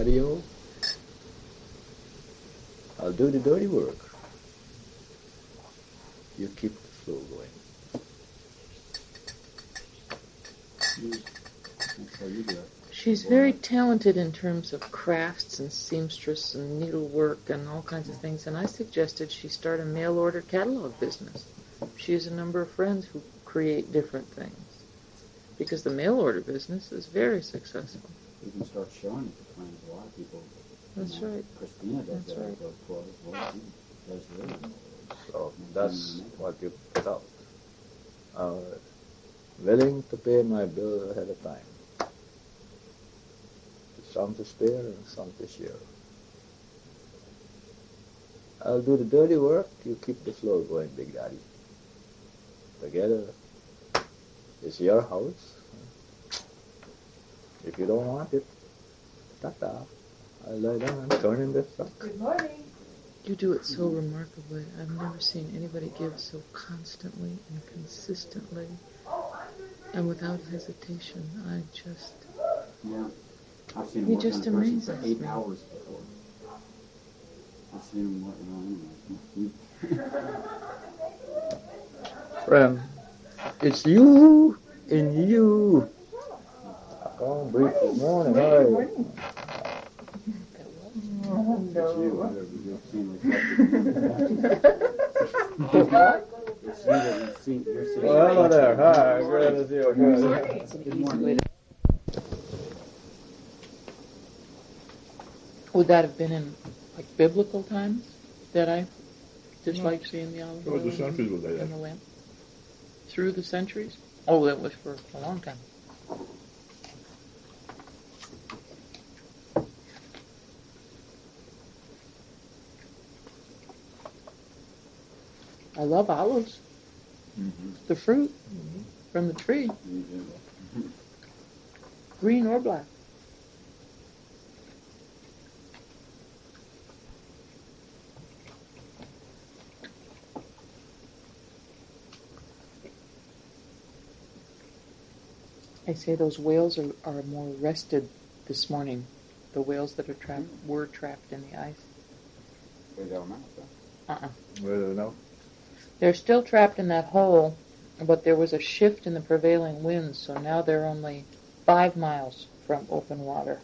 patio. I'll do the dirty work. You keep the flow going. That's how you do it. She's very talented in terms of crafts and seamstress and needlework and all kinds of things, and I suggested she start a mail-order catalog business. She has a number of friends who create different things, because the mail-order business is very successful. You can start showing it to clients. A lot of people. That's right. Christina does That's that right. with those clothes. Well, she does really. So that's what you put out. Willing to pay my bill ahead of time. Some to spare and some to share. I'll do the dirty work, you keep the flow going, Big Daddy. Together, it's your house. If you don't want it, ta-ta. I'll lie down and turn in this suck. Good morning. You do it so remarkably. I've never seen anybody give so constantly and consistently and without hesitation. I just... Yeah. I've seen him He work just on a person for amazes 8 me. hours before. I've seen him work, anyway. Friend, it's you and you. I can't breathe this morning. Good morning. It's you. You've seen reflected. It's you that you've seen. You're seeing. Well, hello there. Hi, glad to see you. Good morning. Would that have been in, like, biblical times that I disliked seeing the olive oil the centuries were like in that. the lamp? Through the centuries? Oh, that was for a long time. I love olives. The fruit from the tree, green or black. I say those whales are more rested this morning. The whales that are were trapped in the ice. They don't know. Well, no. They're still trapped in that hole, but there was a shift in the prevailing winds, so now they're only 5 miles from open water.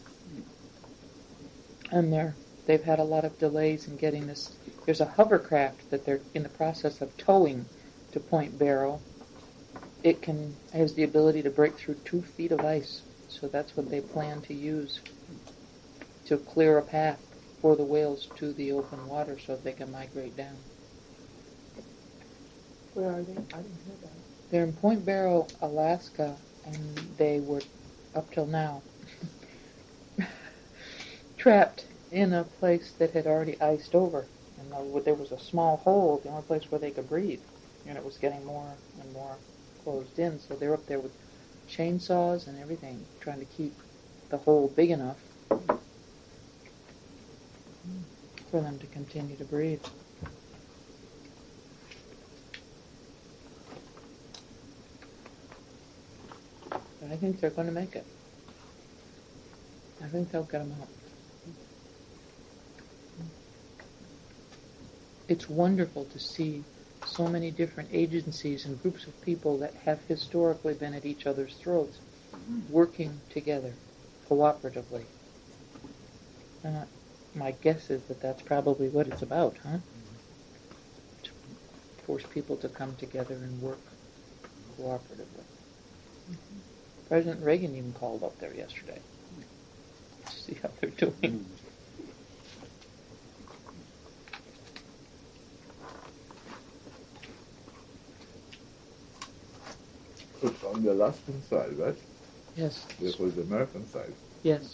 And they've had a lot of delays in getting this. There's a hovercraft that they're in the process of towing to Point Barrow. It has the ability to break through 2 feet of ice, so that's what they plan to use to clear a path for the whales to the open water so they can migrate down. Where are they? I didn't hear that. They're in Point Barrow, Alaska, and they were, up till now, trapped in a place that had already iced over. And there was a small hole, the only place where they could breathe. And it was getting more and more closed in, so they're up there with chainsaws and everything, trying to keep the hole big enough for them to continue to breathe. But I think they're going to make it. I think they'll get them out. It's wonderful to see so many different agencies and groups of people that have historically been at each other's throats, working together, cooperatively. And my guess is that that's probably what it's about, huh? To force people to come together and work cooperatively. President Reagan even called up there yesterday to see how they're doing. It's on the Alaskan side, right? Yes, This was the American side, yes.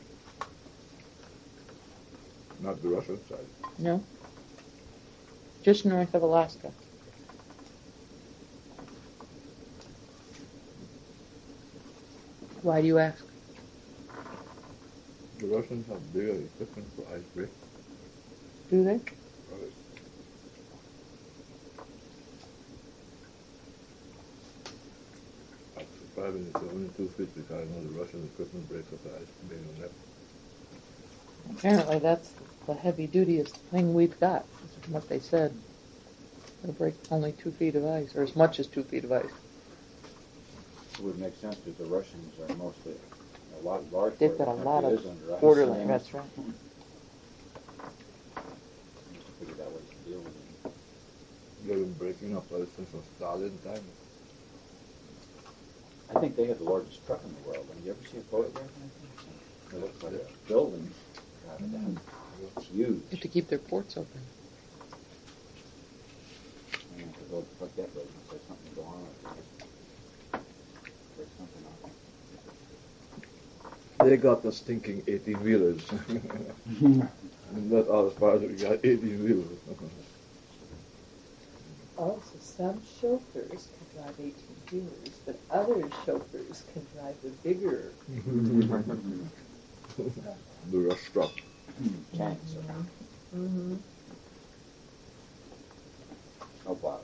not the Russian side. No? Just north of Alaska. Why do you ask? The Russians have bigger equipment for ice break. Do they? I'm surprised it's only 2 feet because I know the Russian equipment breaks up the ice bigger than that. Apparently that's the heavy dutiest thing we've got, is what they said. It'll break only 2 feet of ice, or as much as 2 feet of ice. It would make sense because the Russians are mostly a lot larger. They've got a lot of borderline, that's right. Figured that was the deal with it. They've been breaking up ever since Stalin time. I think they have the largest truck in the world. Have you ever seen a photograph? It looks like a building. It's huge. You have to keep their ports open. Yeah, because they'll put that building. There's something going on up there. There's something on They got us thinking 18-wheelers. And not all as far as we got 18-wheelers. Also, some chauffeurs can drive 18-wheelers, but other chauffeurs can drive the bigger. The rush truck. tanks. Mm-hmm. No plow.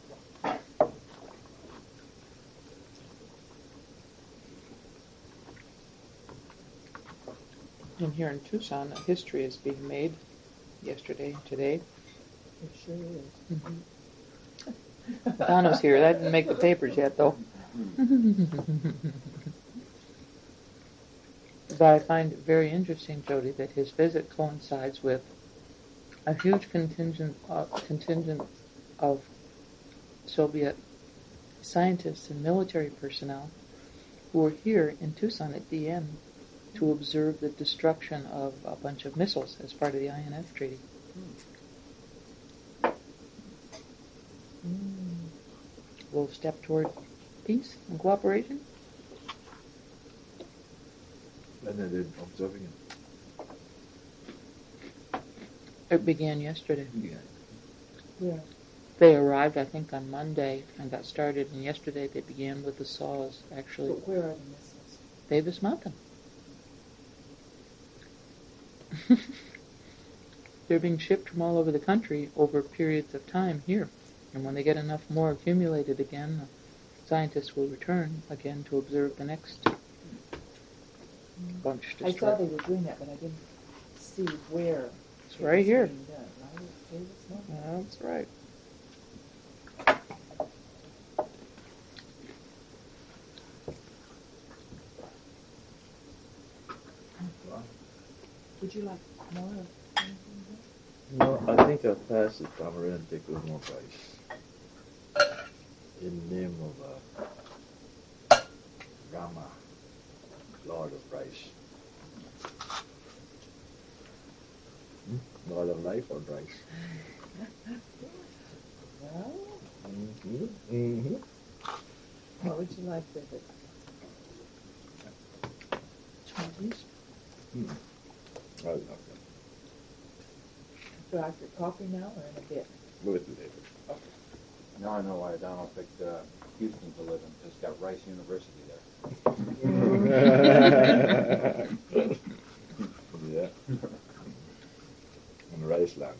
And here in Tucson, a history is being made yesterday and today. It sure is. Donna's here. That didn't make the papers yet, though. But I find it very interesting, Jody, that his visit coincides with a huge contingent of Soviet scientists and military personnel who were here in Tucson at DM to observe the destruction of a bunch of missiles as part of the INF Treaty. A little step toward peace and cooperation. And then they're observing it. It began yesterday. Yeah. Yeah. They arrived, I think, on Monday and got started, and yesterday they began with the saws, actually. But where are the missiles? Davis Mountain. They're being shipped from all over the country over periods of time here. And when they get enough more accumulated again, the scientists will return again to observe the next bunch I saw destroyed. they were doing that, but I didn't see where. It's right here. Being done, right? Davis Mountain. That's right. Would you like more of anything there? No, I think I'll pass it. I'm going to take a little more rice. In the name of Rama, Lord of Rice. Lord of Life or Rice? Well, Mm-hmm. Mm-hmm. what would you like with it? Smarties. I love that. Do I have your coffee now or in a bit? Go with it later. Now I know why Donald picked Houston to live in. It's got Rice University there. Yeah. In Rice Land.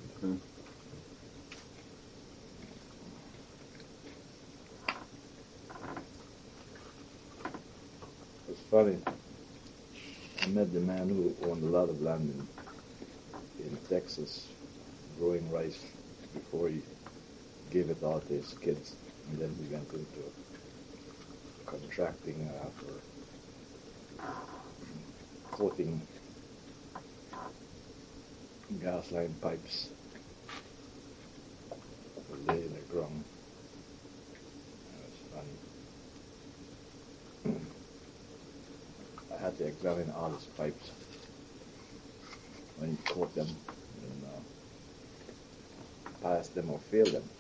It's funny. I met the man who owned a lot of land in Texas, growing rice before he gave it all to his kids, and then he went into contracting for coating gas line pipes to lay in the ground. It was funny. I had to examine all his pipes when you coat them and pass them or fail them.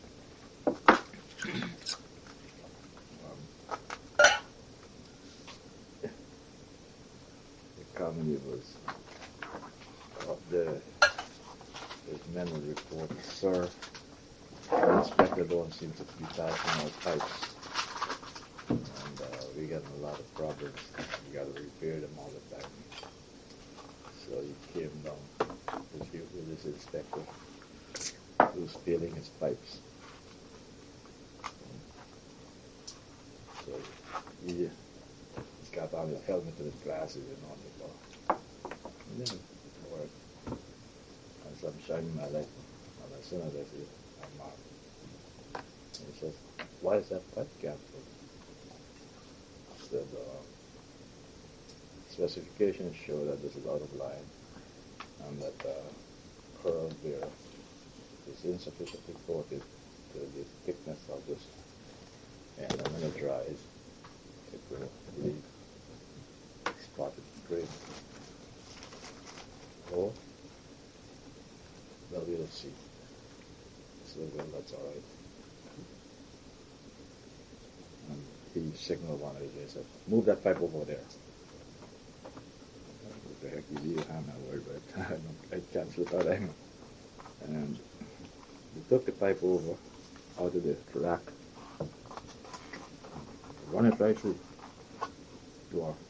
The comedy was up there. His men would report, "Sir, the inspector don't seem to be passing our pipes, and we get a lot of problems. We got to repair them all the time." So he came down with his inspector, who was failing his pipes. So he's got on his helmet and his glasses and all that. And then it worked. shining my light. And as soon as I see it, I'm out. And he says, why is that pipe canceled? I said, specifications show that this is out of line and that curve there is insufficiently coated to the thickness of this. And when it dries, it will leave spotted green. Oh, well, we'll see. So, well, that's all right. And he signaled one of the days, said, move that pipe over there. What the heck you do? I'm not worried about it. I can't slip out anymore. And we took the pipe over out of the rack, run it right through to our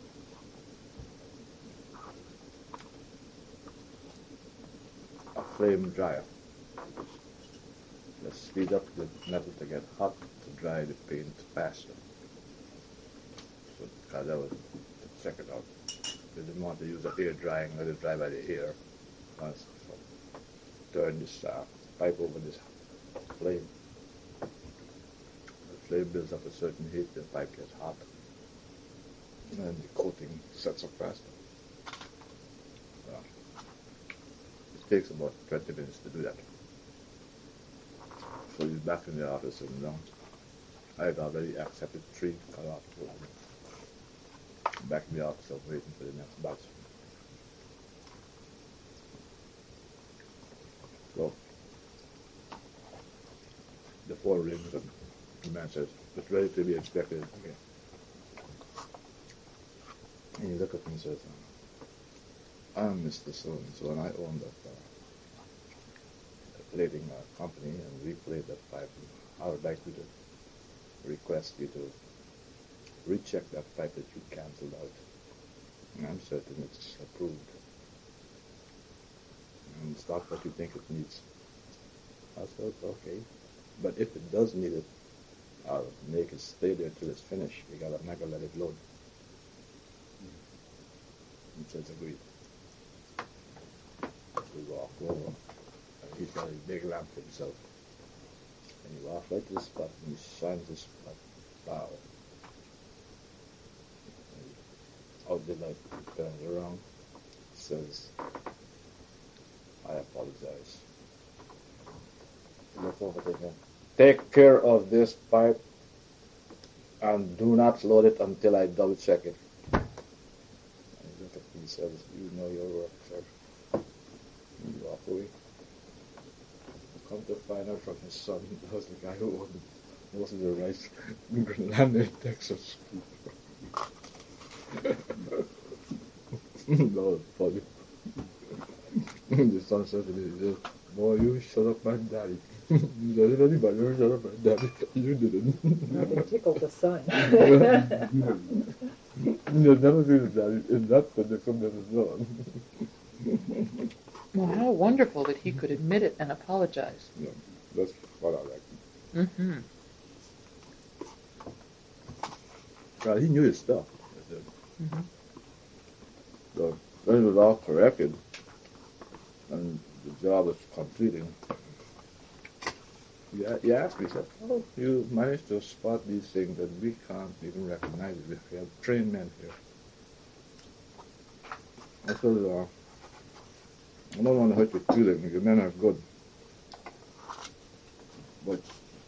flame dryer. Let's speed up the metal to get hot to dry the paint faster. So, because that was the second out. We didn't want to use a hair drying, let it dry by the hair. So turn this pipe over this flame. The flame builds up a certain heat, the pipe gets hot, and the coating sets up faster. It takes about 20 minutes to do that. So he's back in the office and I had already accepted 3 cut-off. Back in the office, I'm waiting for the next batch. So, the phone rings and the man says, it's ready to be inspected. Okay. And he looked at me and says, I'm Mr. So-and-so, and I own that plating company, and we plate that pipe. I would like you to request you to recheck that pipe that you canceled out. And I'm certain it's approved. And it's not what you think it needs. I said, okay. But if it does need it, I'll make it stay there till it's finished. I'm not going to let it load. He says, agreed. We walk over, and he's got a big lamp himself. And he walks right to the spot, and he shines the spot. Wow. Out the light, he turns around, says, I apologize. Look over to him. Take care of this pipe and do not load it until I double check it. And he looked at me and says, you know your work, sir. And he walked away. Come to find out from his son, he was the guy who owned most of the rice land in Texas. That was funny. The son said to me, he said, boy, you shut up my daddy. He said, anybody ever shut up my daddy? You didn't. It tickled the son. You'll never see the daddy in that predicament as well. Well, how wonderful that he could admit it and apologize. Yeah, that's what I like. Mm-hmm. Well, he knew his stuff. Mm-hmm. So when it was all corrected and the job was completing, he asked me, he said, oh, you managed to spot these things that we can't even recognize it. We have trained men here. I said, I don't want to hurt your feelings. Your men are good. But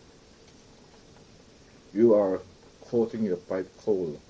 you are coating your pipe coal.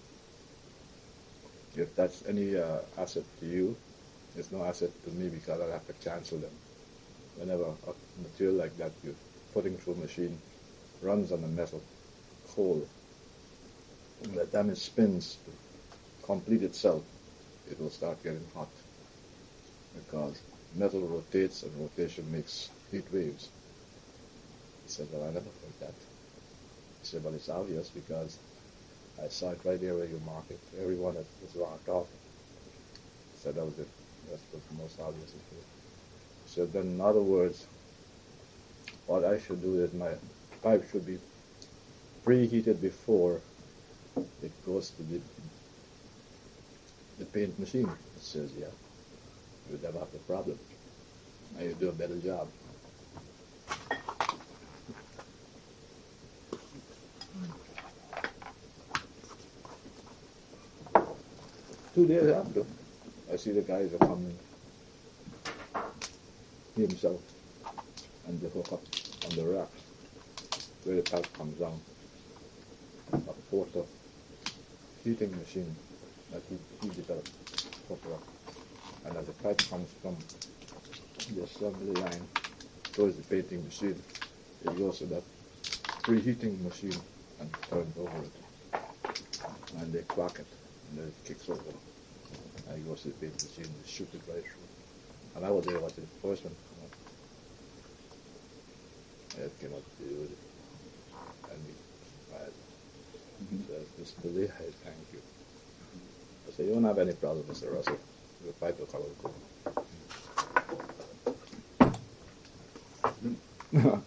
If that's any asset to you, it's no asset to me because I'll have to cancel them. Whenever a material like that you're putting through a machine runs on the metal coal, and by the time it spins to complete itself, it will start getting hot because metal rotates and rotation makes heat waves. He said, well, I never heard that. He said, well, it's obvious because I saw it right there where you mark it. Every one that was marked off. He said, that was it. That was the most obvious. He said, then in other words, what I should do is my pipe should be preheated before it goes to the paint machine. It says, yeah, you would never have the problem. I do a better job. Two days after, I see the guys are coming himself and they hook up on the racks where the pipe comes down. A porta heating machine that he developed for rock. And as the pipe comes from the assembly line towards the painting machine, it goes to that preheating machine and turns over it. And they crack it, and then it kicks over. And it goes to the painting machine and shoot it right through. And I was there watching the first one come up. And it came up to do it. And we tried. So Mr. Lee, I thank you. I said, you don't have any problem, Mr. Russell. The pipe will come out.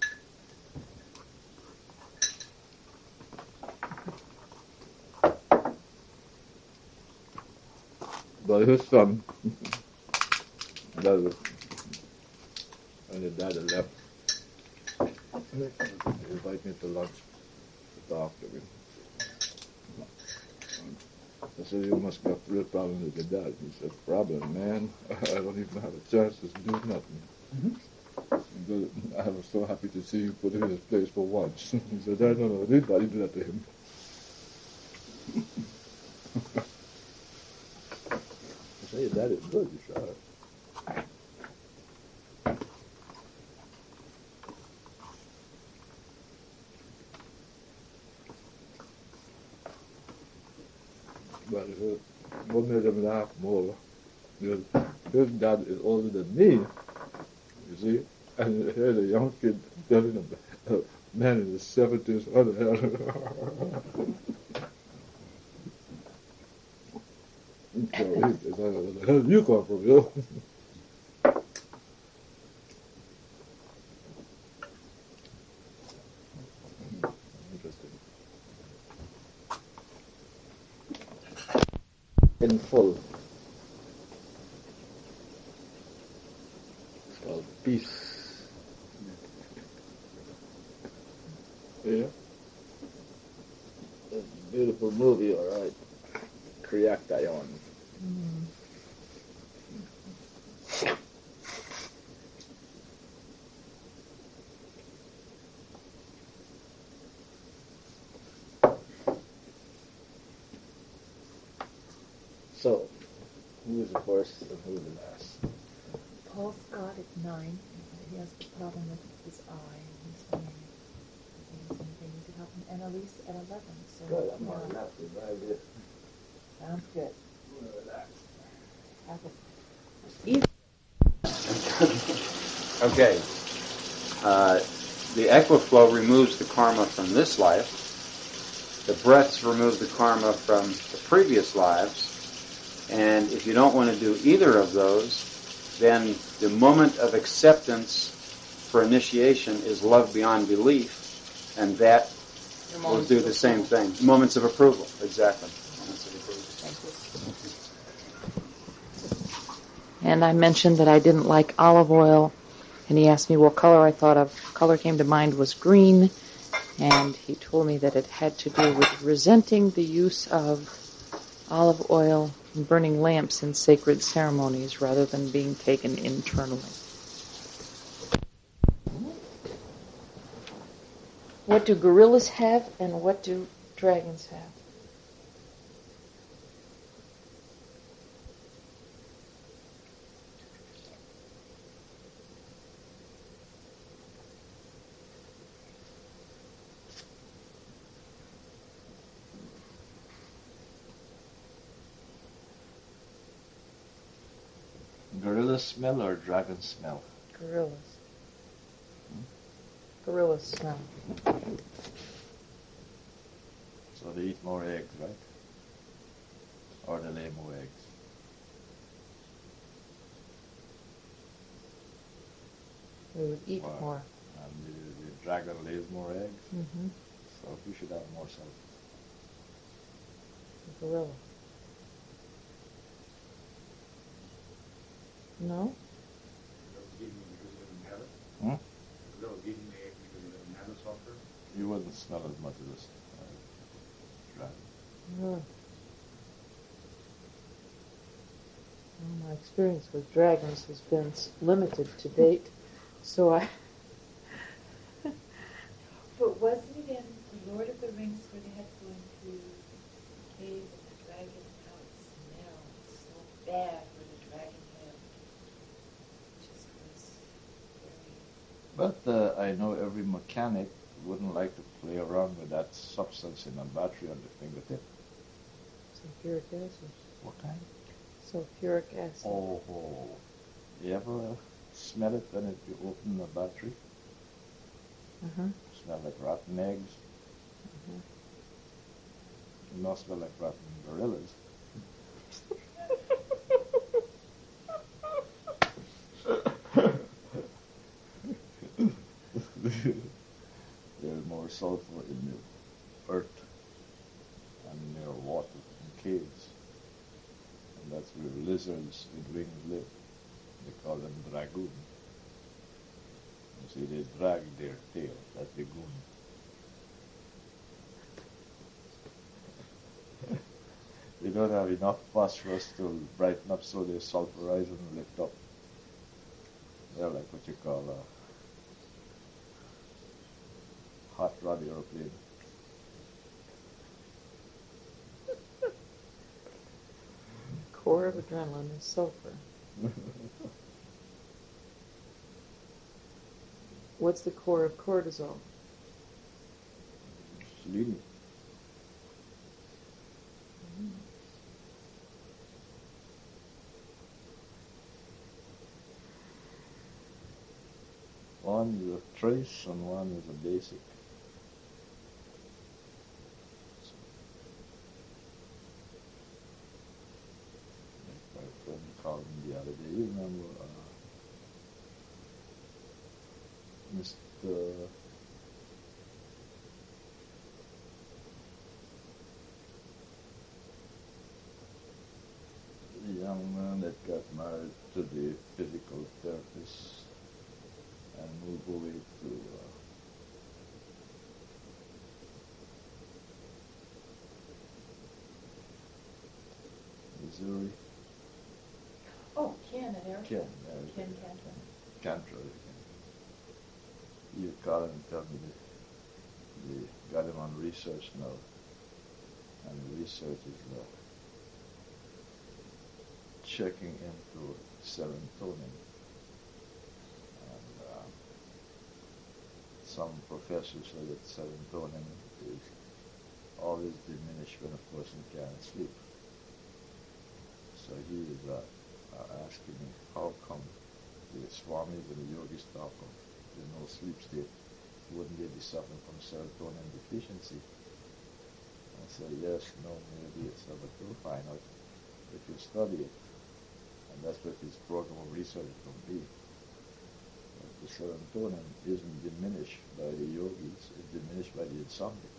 But his son, when his dad had left, he invited me to lunch to talk to me. I said, you must have real problems with your dad. He said, problem, man. I don't even have a chance to do nothing. But I was so happy to see you put him in his place for once. He said, I don't know, anybody do that to him. I said, your dad is good, you sure. But what made him laugh more, because his dad is older than me, you see, and here's a young kid telling a man in his 70s, what the hell? So he says, where the hell did you come from, yo? Interesting. In full. It's called Peace. Yeah. It's a beautiful movie, all right. Kriak Dayon. So, who is the first and who is the last? Paul Scott at 9. He has a problem with his eye. He's having things that happen. And Elise at 11. So Good, I'm on the left, right there. sounds good. Relax. Okay. The Equiflow removes the karma from this life. The breaths remove the karma from the previous lives. And if you don't want to do either of those, then the moment of acceptance for initiation is love beyond belief, and that will do the same thing. Moments of approval, exactly. Moments of approval. And I mentioned that I didn't like olive oil, and he asked me what color I thought of. Color came to mind was green, and he told me that it had to do with resenting the use of olive oil in burning lamps in sacred ceremonies rather than being taken internally. What do gorillas have, and what do dragons have? Gorilla smell or dragon smell? Gorillas. Gorillas smell. So they eat more eggs, right? Or they lay more eggs? We would eat Wow. more. And the dragon lays more eggs, Mm-hmm. so we should have more cells. Gorilla. No? Give me You wouldn't smell as much as this dragon. Well, my experience with dragons has been limited to date, so I. But wasn't it in The Lord of the Rings where they had to go into the cave of the dragon and how it smelled so bad where the dragon lived? Just was very... But I know every mechanic wouldn't like to play around with that substance in a battery on the fingertip. Sulfuric acid. What kind? Sulfuric acid. Oh, you ever smell it when you open the battery? Uh-huh. Smell like rotten eggs. Uh-huh. It must smell like rotten gorillas. There's more sulfur in the earth and near water in caves. And that's where lizards with wings live. They call them dragoon. You see, they drag their tail. That's the goon. They don't have enough phosphorus to brighten up, so they sulfurize and lift up. They're like what you call a hot rod aeroplane. Core of adrenaline is sulfur. What's the core of cortisol? Selenium. One is a trace and one is a basic. Like my friend called me the other day. You remember Mr. The young man that got married to the physical therapist and moved away to Missouri. Oh, Ken and Eric. Ken Cantor. Cantor. You call him and tell me they got him on research now. And the research is checking into serotonin. And some professors say that serotonin is always diminished when a person can't sleep. So he is asking me, how come the Swamis and the yogis talk of there's no sleep state? Wouldn't they be suffering from serotonin deficiency? I said, yes, no, maybe it's, but you'll find out if you study it. And that's what this program of research will be. The serotonin isn't diminished by the yogis, it's diminished by the insomniac.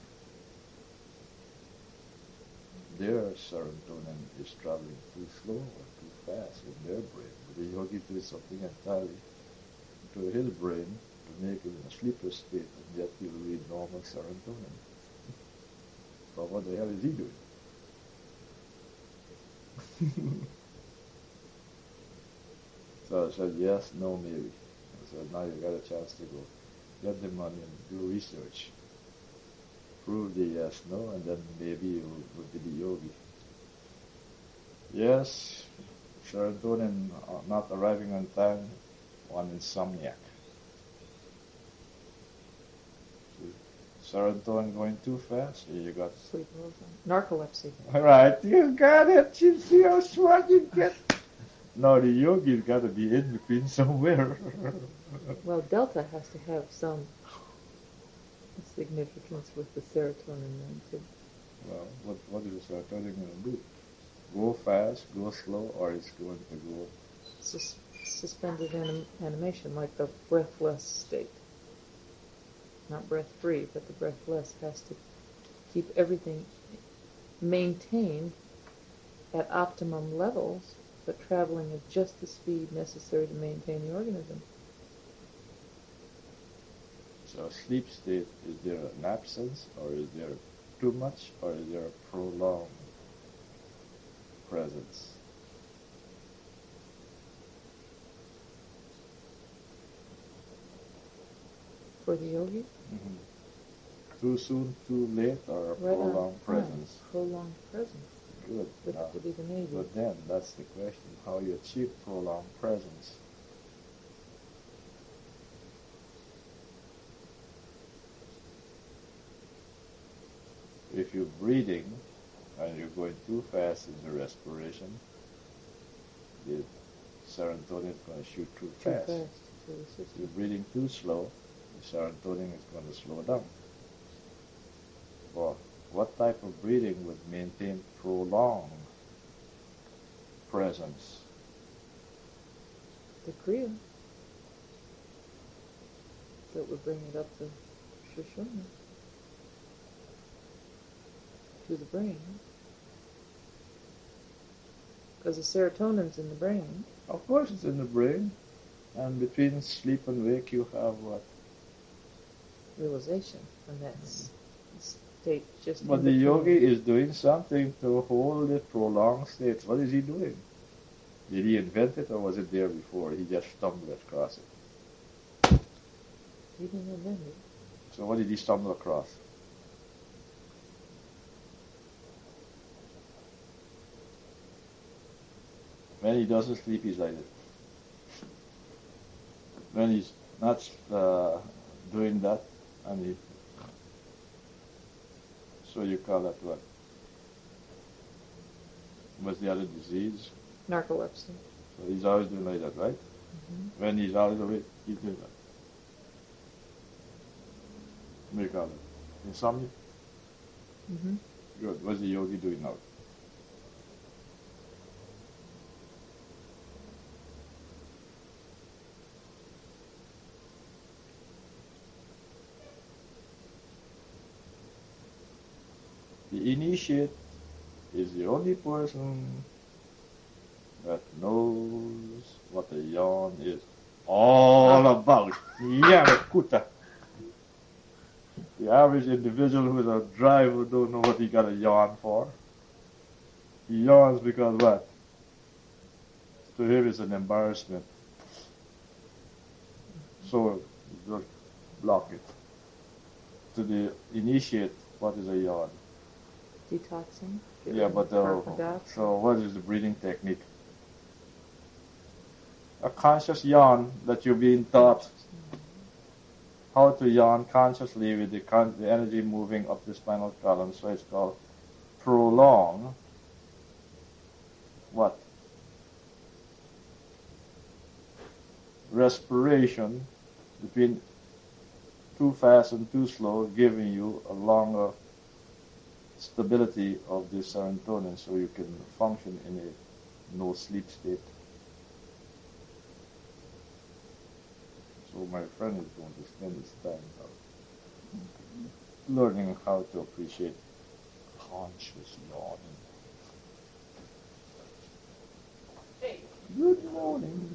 Their serotonin is traveling too slow or too fast in their brain. But the yogi did something entirely to his brain to make him in a sleepless state, and yet he'll read normal serotonin. But what the hell is he doing? So I said, yes, no, maybe. I said, now you got a chance to go get the money and do research. Prove the yes, no, and then maybe you would be the yogi. Yes, serotonin not arriving on time, one insomniac. Serotonin going too fast, you got Sleep narcolepsy. all right, you got it. You see how smart you get. No, the yogi's got to be in between somewhere. Well, delta has to have some significance with the serotonin then too. Well, what is the serotonin going to do? Go fast, go slow, or it's going to go... Suspended animation, like the breathless state. Not breath-free, but the breathless has to keep everything maintained at optimum levels, but traveling at just the speed necessary to maintain the organism. So So sleep state, is there an absence, or is there too much, or is there a prolonged presence? For the yogi, Too soon, too late, or a right on. prolonged presence? Prolonged presence Good. would Now, have to be the maybe. but then, that's the question, how you achieve prolonged presence. If you're breathing and you're going too fast in the respiration, the serotonin is going to shoot too Too fast. fast for the If system. you're breathing too slow, the serotonin is going to slow down. Well, what type of breathing would maintain prolonged presence? The Kriya that would bring it up to Shushumna, to the brain. Because the serotonin's in the brain. Of course, it's in the brain. And between sleep and wake, you have what? Realization, and that's state just. But in the between. yogi is doing something to hold the prolonged states. What is he doing? Did he invent it, or was it there before? He just stumbled across it. He didn't invent it. So what did he stumble across? When he doesn't sleep, he's like it. When he's not doing that, and he, so you call that what? What's the other disease? Narcolepsy. So he's always doing like that, right? Mm-hmm. When he's out of the way, he's doing that. What do you call it? Insomnia? Mm-hmm. Good. What's the yogi doing now? The initiate is the only person that knows what a yawn is all about. Yamakuta. The average individual who's a driver don't know what he got a yawn for. He yawns because what? To him it's an embarrassment. So just block it. To the initiate, what is a yawn? Detoxing. Get Yeah, rid of but carbon dioxide. so what is the breathing technique? A conscious yawn that you're being taught how to yawn consciously with the energy moving up the spinal column. So it's called prolong. What? Respiration between too fast and too slow, giving you a longer stability of the serotonin so you can function in a no sleep state. So my friend is going to spend his time learning how to appreciate conscious yawning. Hey. Good morning.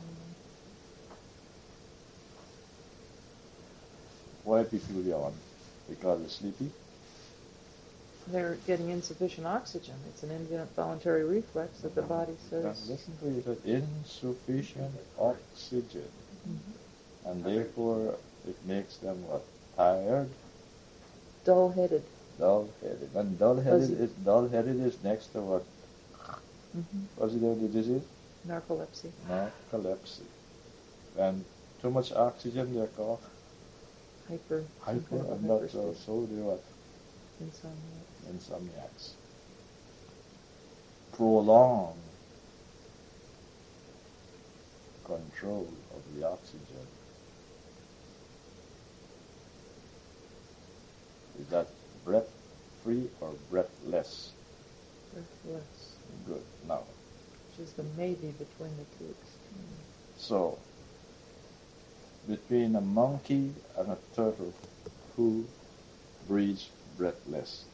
Why people yawn? Because they're sleepy? They're getting insufficient oxygen. It's an involuntary reflex that the body Now says. listen to it, insufficient oxygen. Mm-hmm. And therefore it makes them what? Tired? Dull-headed. Dull-headed. And dull-headed is next to what? Mm-hmm. What's the other disease? Narcolepsy. Narcolepsy. And too much oxygen, they're called Hyper. hyper, and that's also the what? Insomnia. Insomniacs. Prolonged control of the oxygen. Is that breath free or breathless? Breathless. Good. Now, Which is the maybe between the two extremes. so between a monkey and a turtle, who breathes breathless?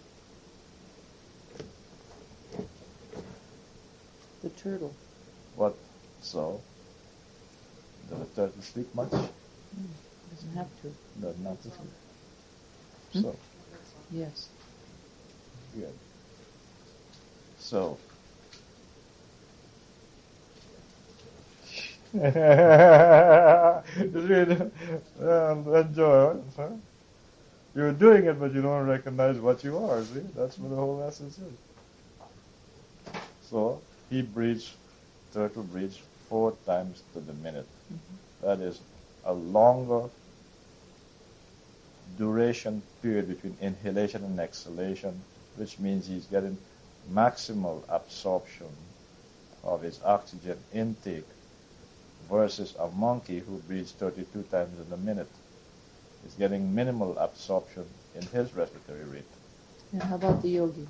The turtle. What? So, does a turtle sleep much? Doesn't have to. Doesn't have to. Hmm? So, Yes. good. So, enjoy it, huh? You're doing it, but you don't recognize what you are. See, that's what the whole essence is. So he breathes, turtle breathes 4 times to the minute. That is a longer duration period between inhalation and exhalation, which means he's getting maximal absorption of his oxygen intake versus a monkey who breathes 32 times in a minute. Is getting minimal absorption in his respiratory rate. And how about the yogi?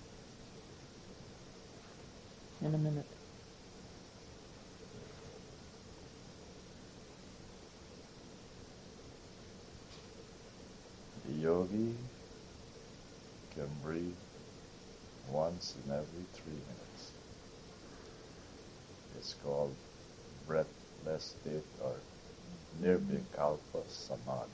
In a minute. The yogi can breathe once in every 3 minutes. It's called breathless state or nirvikalpa samadhi.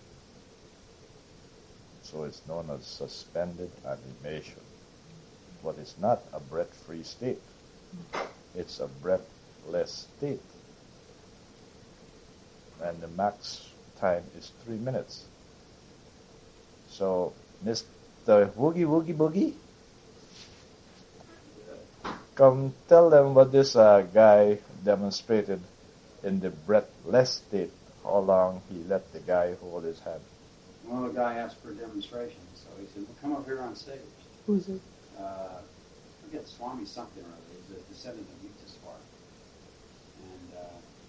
So it's known as suspended animation. But it's not a breath-free state. It's a breathless state. And the max time is 3 minutes. So, Mr. Woogie Woogie Boogie, come tell them what this guy demonstrated in the breathless state, how long he let the guy hold his hand. Well, the guy asked for a demonstration, so he said, well, come up here on stage. Who's it? I forget, Swami something or other. He's a descendant of Yukteswar. And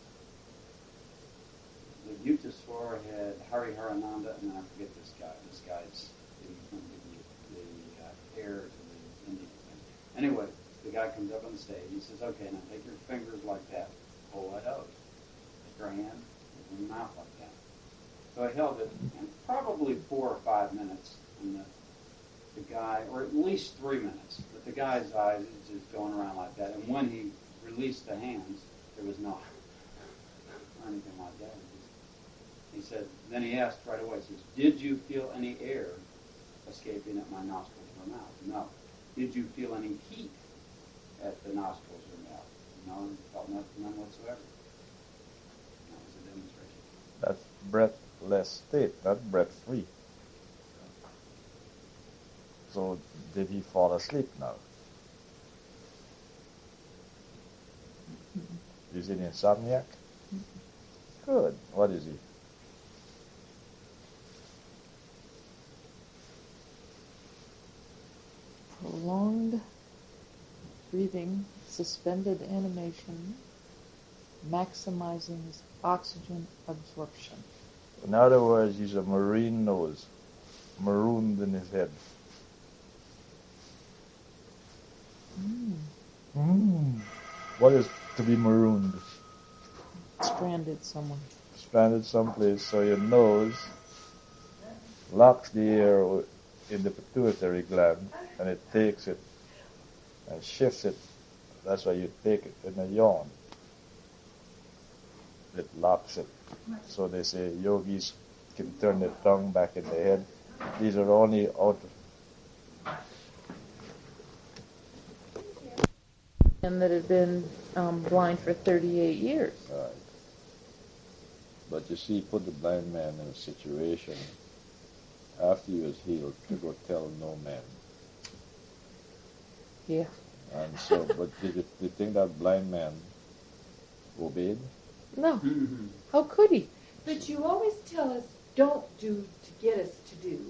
the Yukteswar had Hari Harananda, and then I forget this guy. This guy's going to give the heir to the Indian thing. Anyway, the guy comes up on the stage. He says, okay, now take your fingers like that. Pull that out. Take your hand, open your mouth like that. So I held it, and probably 4 or 5 minutes, and the guy, or at least 3 minutes, but the guy's eyes is just going around like that. And when he released the hands, there was no or anything like that. He said, then he asked right away, he says, did you feel any air escaping at my nostrils or mouth? No. Did you feel any heat at the nostrils or mouth? No, felt none whatsoever. That was a demonstration. That's breathless state, not breath-free. So, did he fall asleep now? Is he an insomniac? Good. What is he? Prolonged breathing, suspended animation, maximizing his oxygen absorption. In other words, he's a marine nose, marooned in his head. What is to be marooned? Stranded somewhere. Stranded someplace, so your nose locks the air in the pituitary gland, and it takes it and shifts it. That's why you take it in a yawn. It locks it. So they say yogis can turn their tongue back in their head. These are only out. And that had been blind for 38 years. Right. But you see, put the blind man in a situation after he was healed to go tell no man. Yeah. And so, but did you think that blind man obeyed? No. How could he? But you always tell us, don't do to get us to do.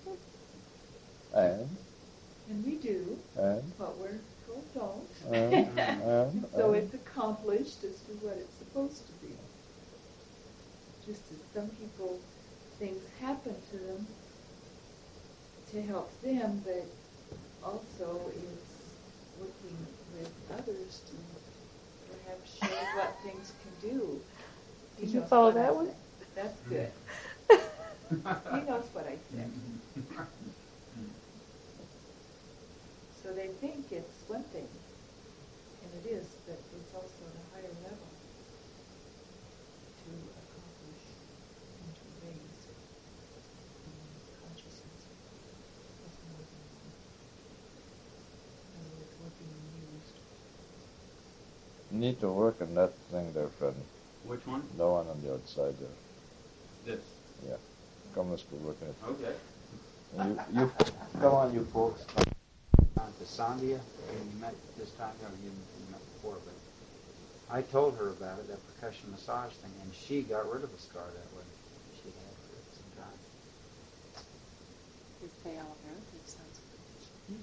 And We do, and but we're told don't. so It's accomplished as to what it's supposed to be. Just as some people, things happen to them to help them, but also it's working with others to perhaps show what things can do. Did you follow knows what that I one? said. That's good. He knows what I said. So they think it's one thing, and it is, but it's also at a higher level to accomplish and need to work on that thing there, Fred. Which one? The one on the outside there. This. Come, let's go work on it. Okay. You Come on, you folks. To Sandia, you met this time, or you met before, but I told her about it, that percussion massage thing, and she got rid of a scar that way. She had for it some time. Your Pale American sounds good.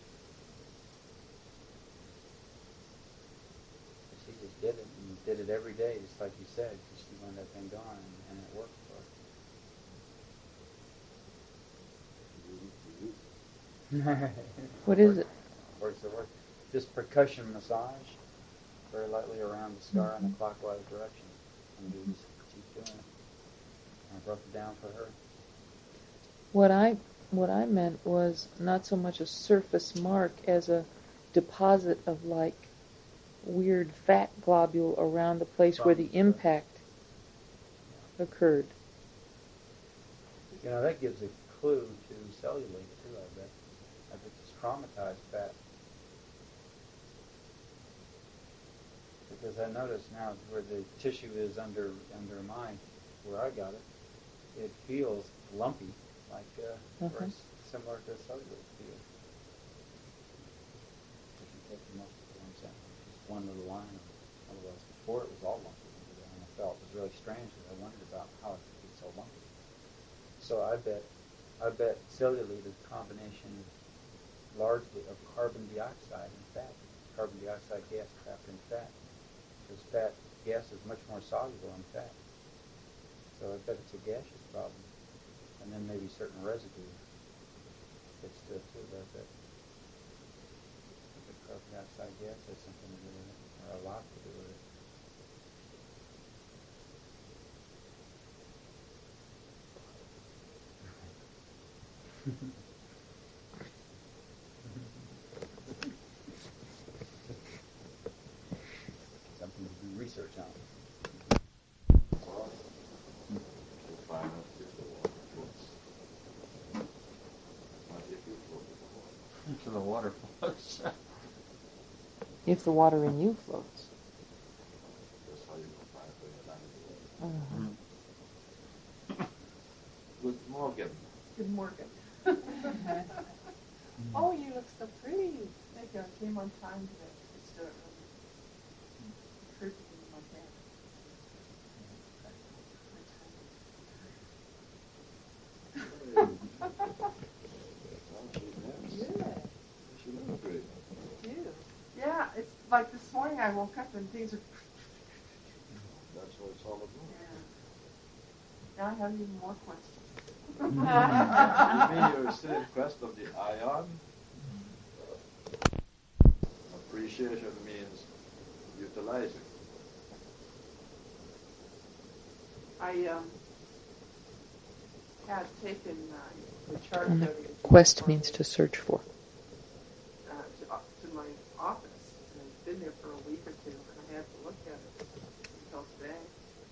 She just did it, and did it every day, just like you said, because she wanted that thing going, and it worked for her. What is it? Works. Just percussion massage, very lightly around the scar in a clockwise direction, and you just keep doing it. I broke it down for her. What I meant was not so much a surface mark as a deposit of like weird fat globule around the place where the impact occurred. You know, that gives a clue to cellulite too, I bet. I bet it's traumatized fat. Because I notice now where the tissue is under mine, where I got it, it feels lumpy, like very similar to cellulite feel. Doesn't take the most of one cent, just one little line. Otherwise, before it was all lumpy, and I felt it was really strange because I wondered about how it could be so lumpy. So I bet cellulite is a combination largely of carbon dioxide and fat. Carbon dioxide gas trapped in fat. Because fat gas is much more soluble in fat. So I bet it's a gaseous problem. And then maybe certain residue gets to it too, but I bet the carbon dioxide gas has something to do with it, or a lot to do with it. Something to do research on. To the water floats. If the water in you floats. That's how you can find it. Good morning. Good morning. Oh, you look so pretty. Thank you. I came on time today. It's pretty in my bed. She looks great. Thank you. Yeah, it's like this morning I woke up and things are. That's what it's all about. Now I have even more questions. You mean you're still impressed of the ion? Appreciation means utilizing. I had taken the chart noting Quest means to search for. to my office, and it's been there for a week or two, and I had to look at it until today.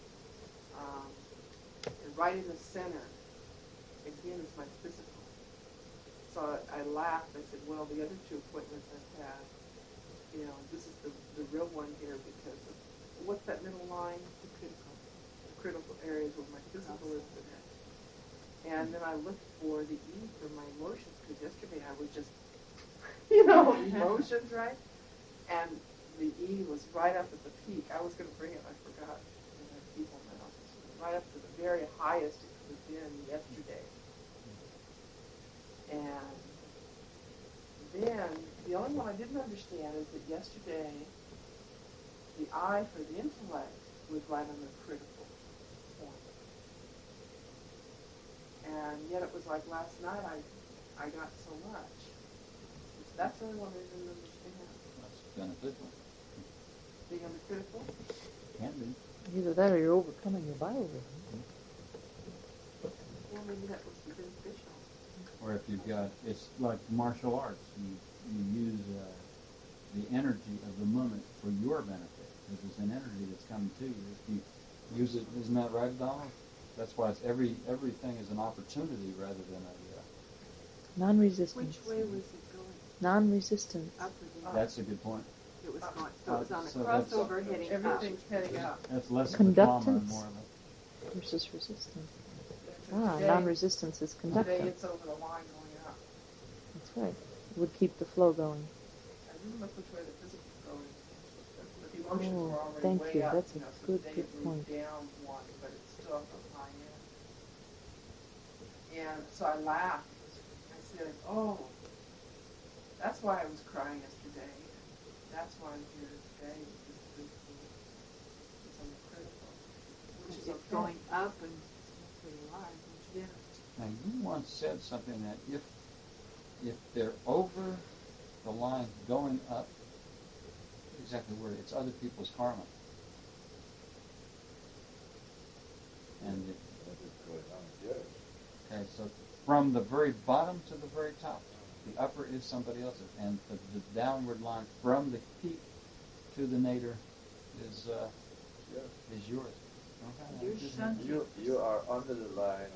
And right in the center, again, is my physical. So I laughed. I said, well, the other two appointments I've had, this is the real one here because of what's that middle line? The critical areas where my physical is today. And then I looked for the E for my emotions because yesterday I was just, emotions, right? And the E was right up at the peak. I was going to bring it, I forgot. I had people in my office. Right up to the very highest it could have been yesterday. And then the only one I didn't understand is that yesterday the I for the intellect was right on the critical point. And yet it was like last night I got so much. That's the only one I didn't understand. That's beneficial. Being on the critical? Can be. Either that or you're overcoming your biorhythm. Well, maybe that was beneficial. Or if you've got, it's like martial arts. You use the energy of the moment for your benefit. Because it's an energy that's coming to you. If you use it, isn't that right, Donald? That's why it's everything is an opportunity rather than a... Non-resistance. Which way was it going? Non-resistance. Up or down? That's a good point. it was going, so it was on a So that's- crossover heading up. Everything's heading up. That's less of the trauma and Conductance. more of Versus resistance. Today- Non-resistance is Today conductance. it's over the line going up. That's right. Would keep the flow going. I didn't look which way the physical's going, but the emotions Oh, were already thank way you. up. That's a you know, so good, today good it point. moved down one, but it's still up on high end. And so I laughed. I said, "Oh, that's why I was crying yesterday. That's why I'm here today. It's on the critical, which is It's okay. going up and that's where you are. Yeah. Now, you once said something that if they're over the line going up, exactly where it's other people's karma. And What is going on here? okay, so from the very bottom to the very top, the upper is somebody else's, and the downward line from the peak to the nadir is yours. Okay. Your son- You are under the line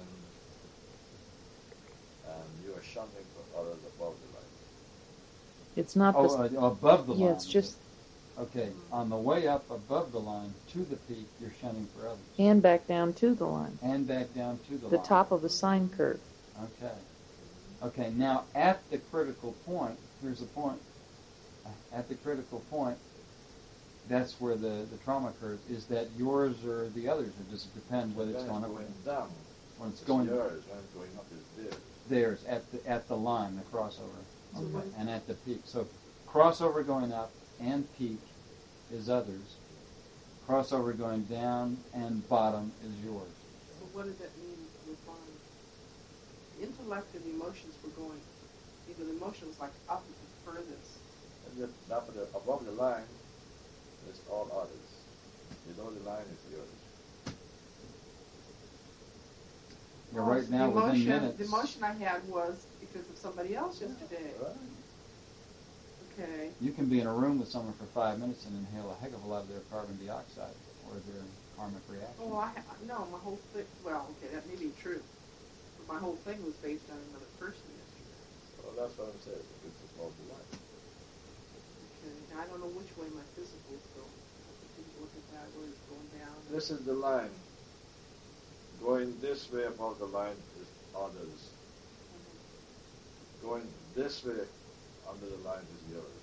and you are shunting for others above the line. It's not the... Above the line. Yeah, it's just... Okay, on the way up above the line to the peak, you're shunting for others. And back down to the line. And back down to the The line. top of the sine curve. Okay. Okay, now at the critical point, here's the point. At the critical point, that's where the trauma occurs. Is that yours or the others? It just depends whether it's Then going up going or down. when it's It's going yours. When it's going up is theirs. theirs at the line, the crossover, So what is and at the peak. So crossover going up and peak is others. Crossover going down and bottom is yours. But what does that mean with mine? The intellect and the emotions were going, the emotion was like up at the furthest. And above the line is all others. Below the line is yours. You're right now within minutes. The emotion I had was because of somebody else yesterday. Right? Okay. You can be in a room with someone for 5 minutes and inhale a heck of a lot of their carbon dioxide or their karmic reaction. Oh, no, my whole thing, well, okay, that may be true. But my whole thing was based on another person yesterday. Well, that's what I'm saying. It's above the line. Okay. Now, I don't know which way my physical is going. I have to take a look at that, where it's going down. This is the line. Going this way above the line is others. Going this way under the line is yours.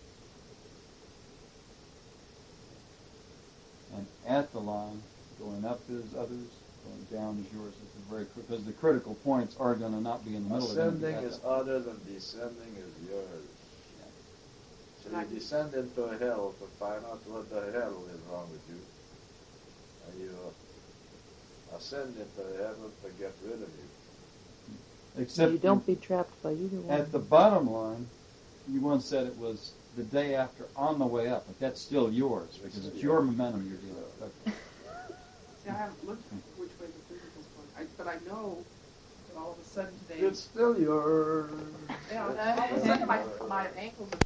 And at the line, going up is others, going down is yours. It's very because the critical points are going to not be in the middle. They're gonna be Ascending at is the- other than descending is yours. So And I you descend into hell to find out what the hell is wrong with you. And you ascend into heaven to get rid of you. Except You don't be trapped by either one. at the bottom line, you once said it was the day after on the way up, but that's still yours because it's your momentum you're dealing with. Okay. See, I haven't looked at which way the physical's going. But I know that all of a sudden today, It's still yours. yeah, all of a sudden my ankles are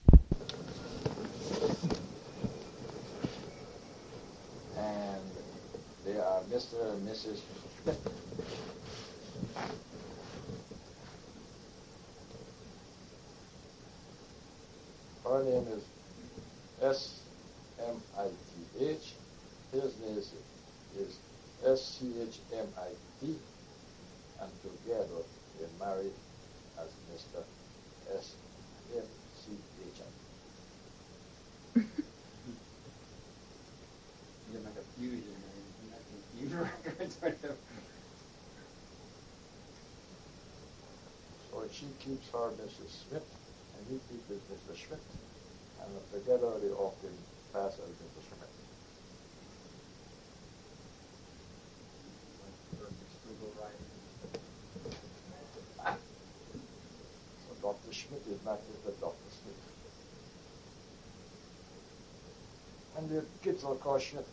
And they are Mr. and Mrs. Schmidt. Her name is S-M-I-T-H. His name is S-C-H-M-I-T. And together they're married as Mr. S-M-C-H-I. You make a fusion, you records right there. So she keeps her Mrs. Smith, and he keeps his Mr. Schmidt, and together they often pass as Mr. Schmidt. So Dr. Schmidt is not Mr. Dr. Smith. And the kids are called Schmidt.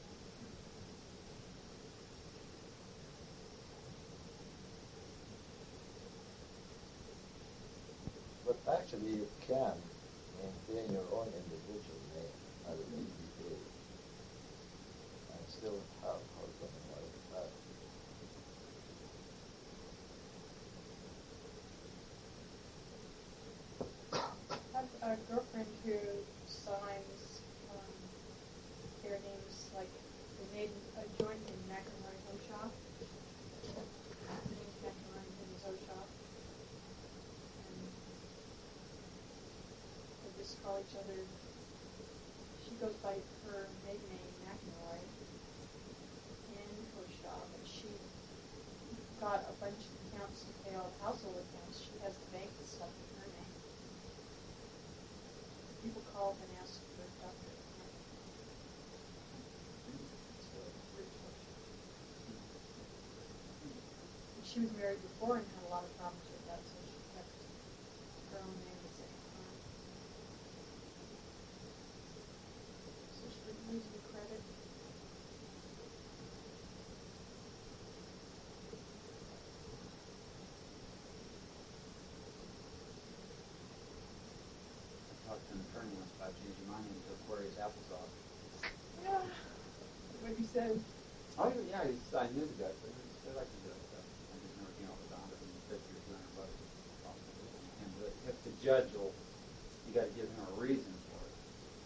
But actually, you can maintain your own individual name as an ABA and still have husband and wife married. Our girlfriend who signed each other. She goes by her maiden name, McEnroy, in Kershaw, but she got a bunch of accounts to pay all the household accounts. She has the bank and stuff in her name. People call and ask for Dr. She was married before and had a lot of problems with that, so she kept her own name the same time. So she didn't lose any credit. I talked to an attorney once about changing my name to Aquarius Applesauce. Yeah. What you said. Oh, yeah, I knew the guy, but they like to do that stuff. I just never came up with $150 or $200. And if the judge will, you got to give him a reason for it.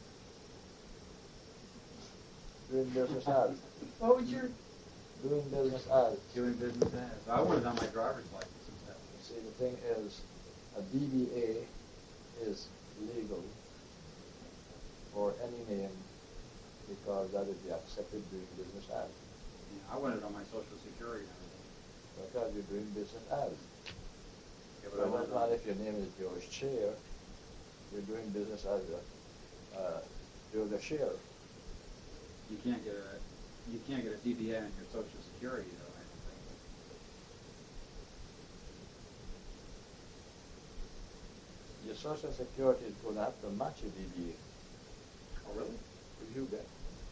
Doing business as. What was your... Doing business as. Doing business as. I want it on my driver's license and stuff. See, the thing is, a DBA is legal for any name because that would be accepted doing business as. Yeah, I want it on my Social Security and everything. Because you're doing business as. Yeah, But that's not if your name is George Chair. You're doing business as you're the sheriff. You can't get a DBA on your Social Security though. I don't think. Your Social Security is going to have to match your DBA. Oh, really? With you bet.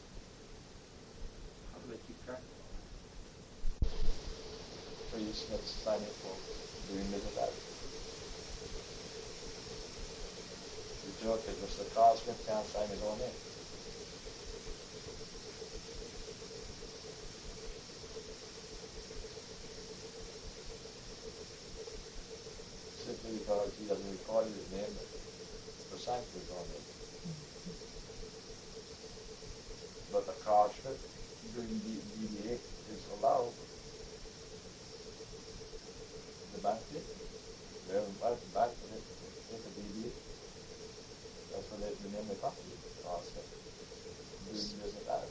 How do they keep track of all that? So you Smith sign it for doing business as. The joke is Mr. Carl Smith can't sign his own name. Simply because he doesn't record his name, but sign for his own name. But the Carl Smith doing DBA is allowed. The bank did. They haven't filed the bank for it. It's a DBA. That's what the name of the company, Carl Smith. Doing business as.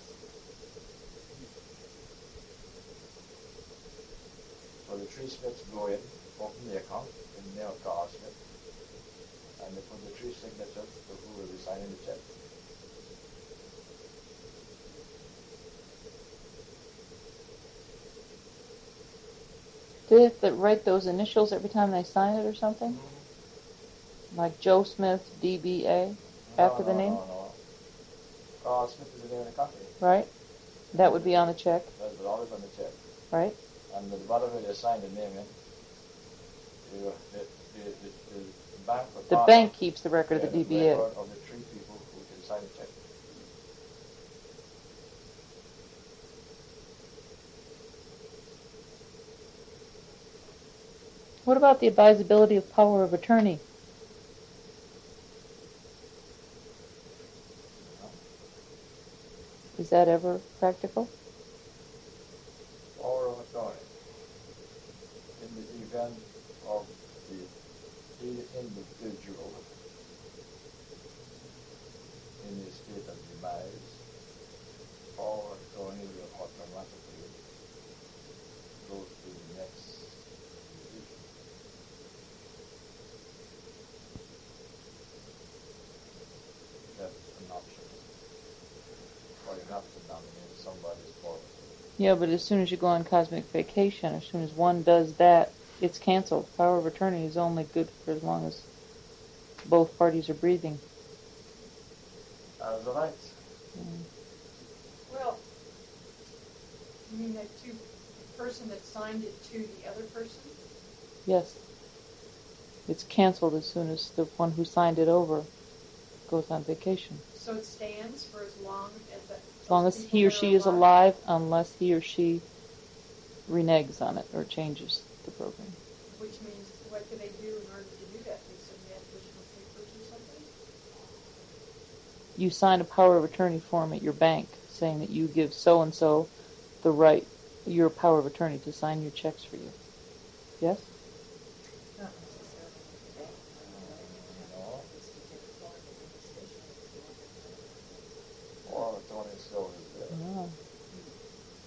So the three Smiths go in, open the account, and name Carl Smith. And they put the three signatures of who will be signing the check. Do they have to write those initials every time they sign it or something? Like Joe Smith, DBA, after the name? No. Carl Smith is the name of the company. Right? That would be on the check, That's always on the check. right? And the bottom where they sign the name in, the bank will The pass bank keeps the record of the the DBA. record of the three people who can sign the check. What about the advisability of power of attorney? Is that ever practical? Power of attorney. In the event of the individual in the state of demise, power of attorney will automatically go to the next division. That's an option. Or you have to nominate somebody's power. Yeah, but as soon as you go on cosmic vacation, as soon as one does that, it's canceled. Power of attorney is only good for as long as both parties are breathing. As a right. Well, you mean that the person that signed it to the other person? Yes. It's canceled as soon as the one who signed it over goes on vacation. So it stands for as long as that. As long as he or she is alive, unless he or she reneges on it or changes the program. Which means, what do they do in order to do that? They submit additional papers or something? You sign a power of attorney form at your bank saying that you give so-and-so the right, your power of attorney to sign your checks for you. Yes? Not necessarily today. No. It's to take form of the decision.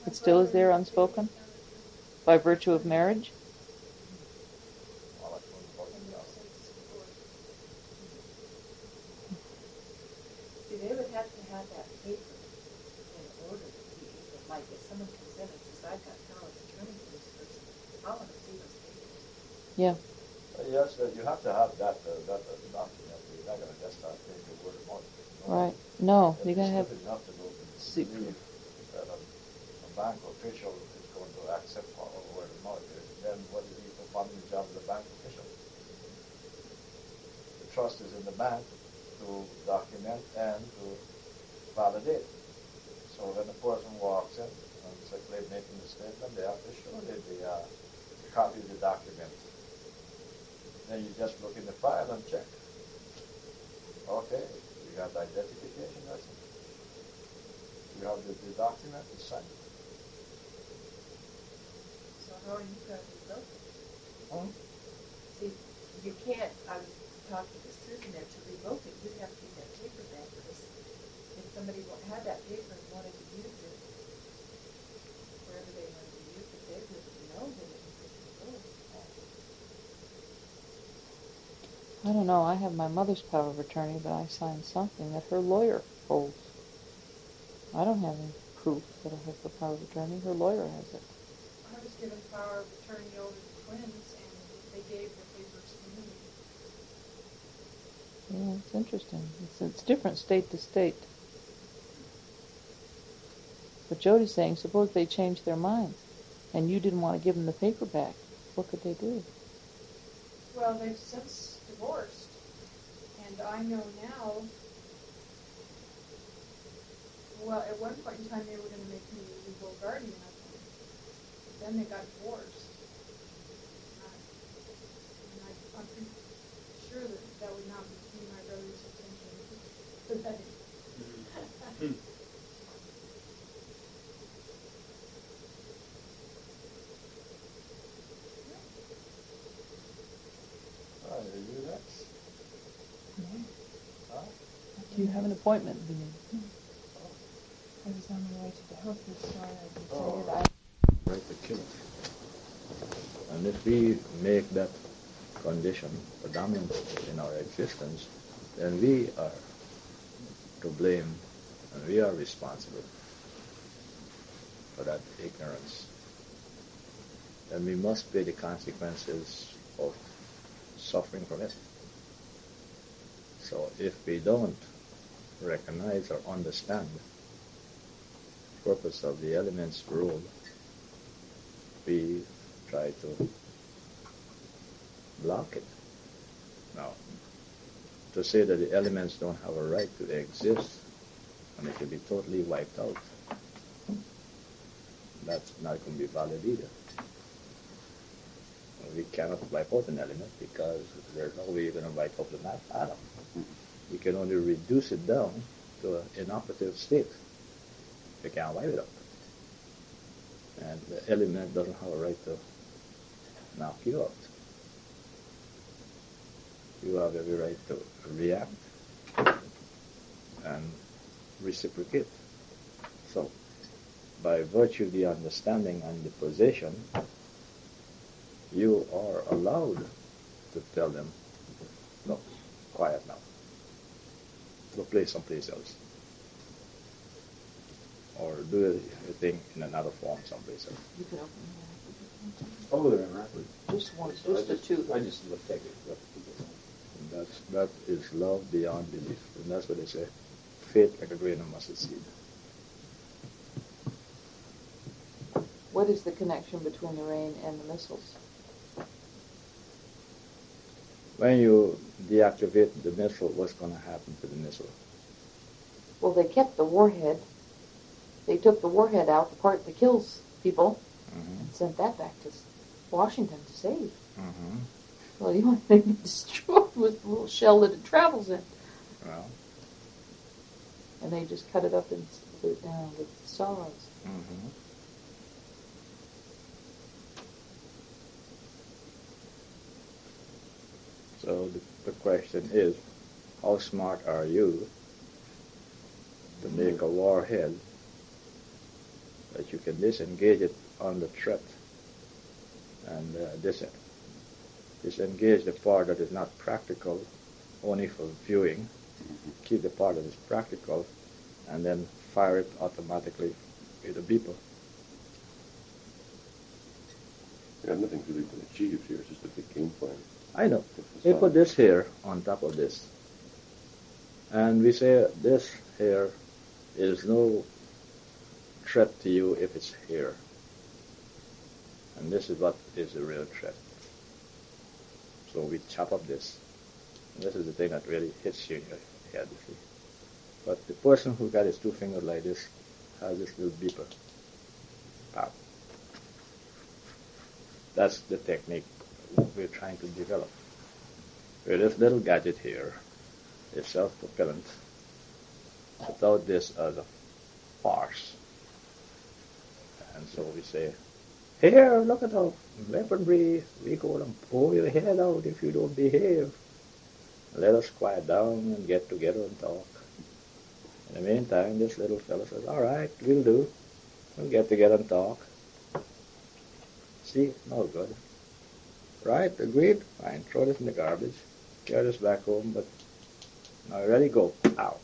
It still is there unspoken? By virtue of marriage? Well, that's one part of the other. See, they would have to have that paper in order to be able, like, if someone comes in and says, I've got power of attorney for this person, I want to see those papers. Yeah. Yes, you have to have that document. You're not going to just start taking your word of mouth. Right. No, If you it's gotta have. stupid enough to go to See- believe that a bank official is going to accept our word of mouth, then what is he performing the job of the bank official? The trust is in the bank to document and to validate. So when the person walks in and simply making the statement, they have to show the copy of the document. Then you just look in the file and check. Okay, you got the identification, that's it. You have the document, it's signed. So how are you going to revoke it? Hmm? See, you can't, I was talking to Susan there, to revoke it, you'd have to get that paper back, because if somebody had that paper and wanted to use it, wherever they wanted to use it, they wouldn't know that it was revoked. I don't know. I have my mother's power of attorney, but I signed something that her lawyer holds. I don't have any proof that I have the power of attorney. Her lawyer has it. I was given power of attorney over the twins, and they gave the papers to me. Yeah, it's interesting. It's different state to state. But Jody's saying, suppose they changed their minds, and you didn't want to give them the paper back. What could they do? Well, they've since divorced, and I know now, well, at one point in time they were going to make me the legal guardian of them. Then they got divorced. And I'm pretty sure that would not be my brother's intention today. All right, you next. Huh? Do you have an appointment? You need? I was on my way to the health food store and I Oh. decided Right to kill it. And if we make that condition predominant in our existence, then we are to blame and we are responsible for that ignorance. And we must pay the consequences of suffering from it. So if we don't recognize or understand the purpose of the element's role, we try to block it. Now, to say that the elements don't have a right to exist and it can be totally wiped out, that's not going to be valid either. We cannot wipe out an element because there's no way you're going to wipe out the atom. You can only reduce it down to an inoperative state. You can't wipe it out. And the element doesn't have a right to knock you out. You have every right to react and reciprocate. So, by virtue of the understanding and the position, you are allowed to tell them, no, quiet now. Go play someplace else. Or do a thing in another form someplace else. You can open Oh, they're rapid. it. Just one, just the two. I just looked at it. And that is love beyond belief. And that's what they say. Faith like a grain of mustard seed. What is the connection between the rain and the missiles? When you deactivate the missile, what's going to happen to the missile? Well, they kept the warhead. They took the warhead out, the part that kills people, and sent that back to Washington to save. Mm-hmm. Well, the only thing they destroyed was the little shell that it travels in. Well, And they just cut it up in, with saws. mm-hmm. So the question is, how smart are you to make a warhead that that you can disengage it on the thread and disengage the part that is not practical, only for viewing, keep the part that is practical, and then fire it automatically with a beeper. Yeah, nothing's really been achieved here. It's just a big game plan. I know. We put this here on top of this. And we say this here is no threat to you if it's here. And this is what is the real threat. So we chop up this. And this is the thing that really hits you in your head, you see. But the person who got his two fingers like this has this little beeper. Pow. That's the technique we're trying to develop. With this little gadget here, it's self-propellant. Without this as a farce. And so we say, here, look at how weaponry, we go and pull your head out if you don't behave. Let us quiet down and get together and talk. In the meantime, this little fellow says, all right, we'll do. We'll get together and talk. See, no good. Right, agreed? Fine, throw this in the garbage. Carry this back home, but now you ready? Go. Ow.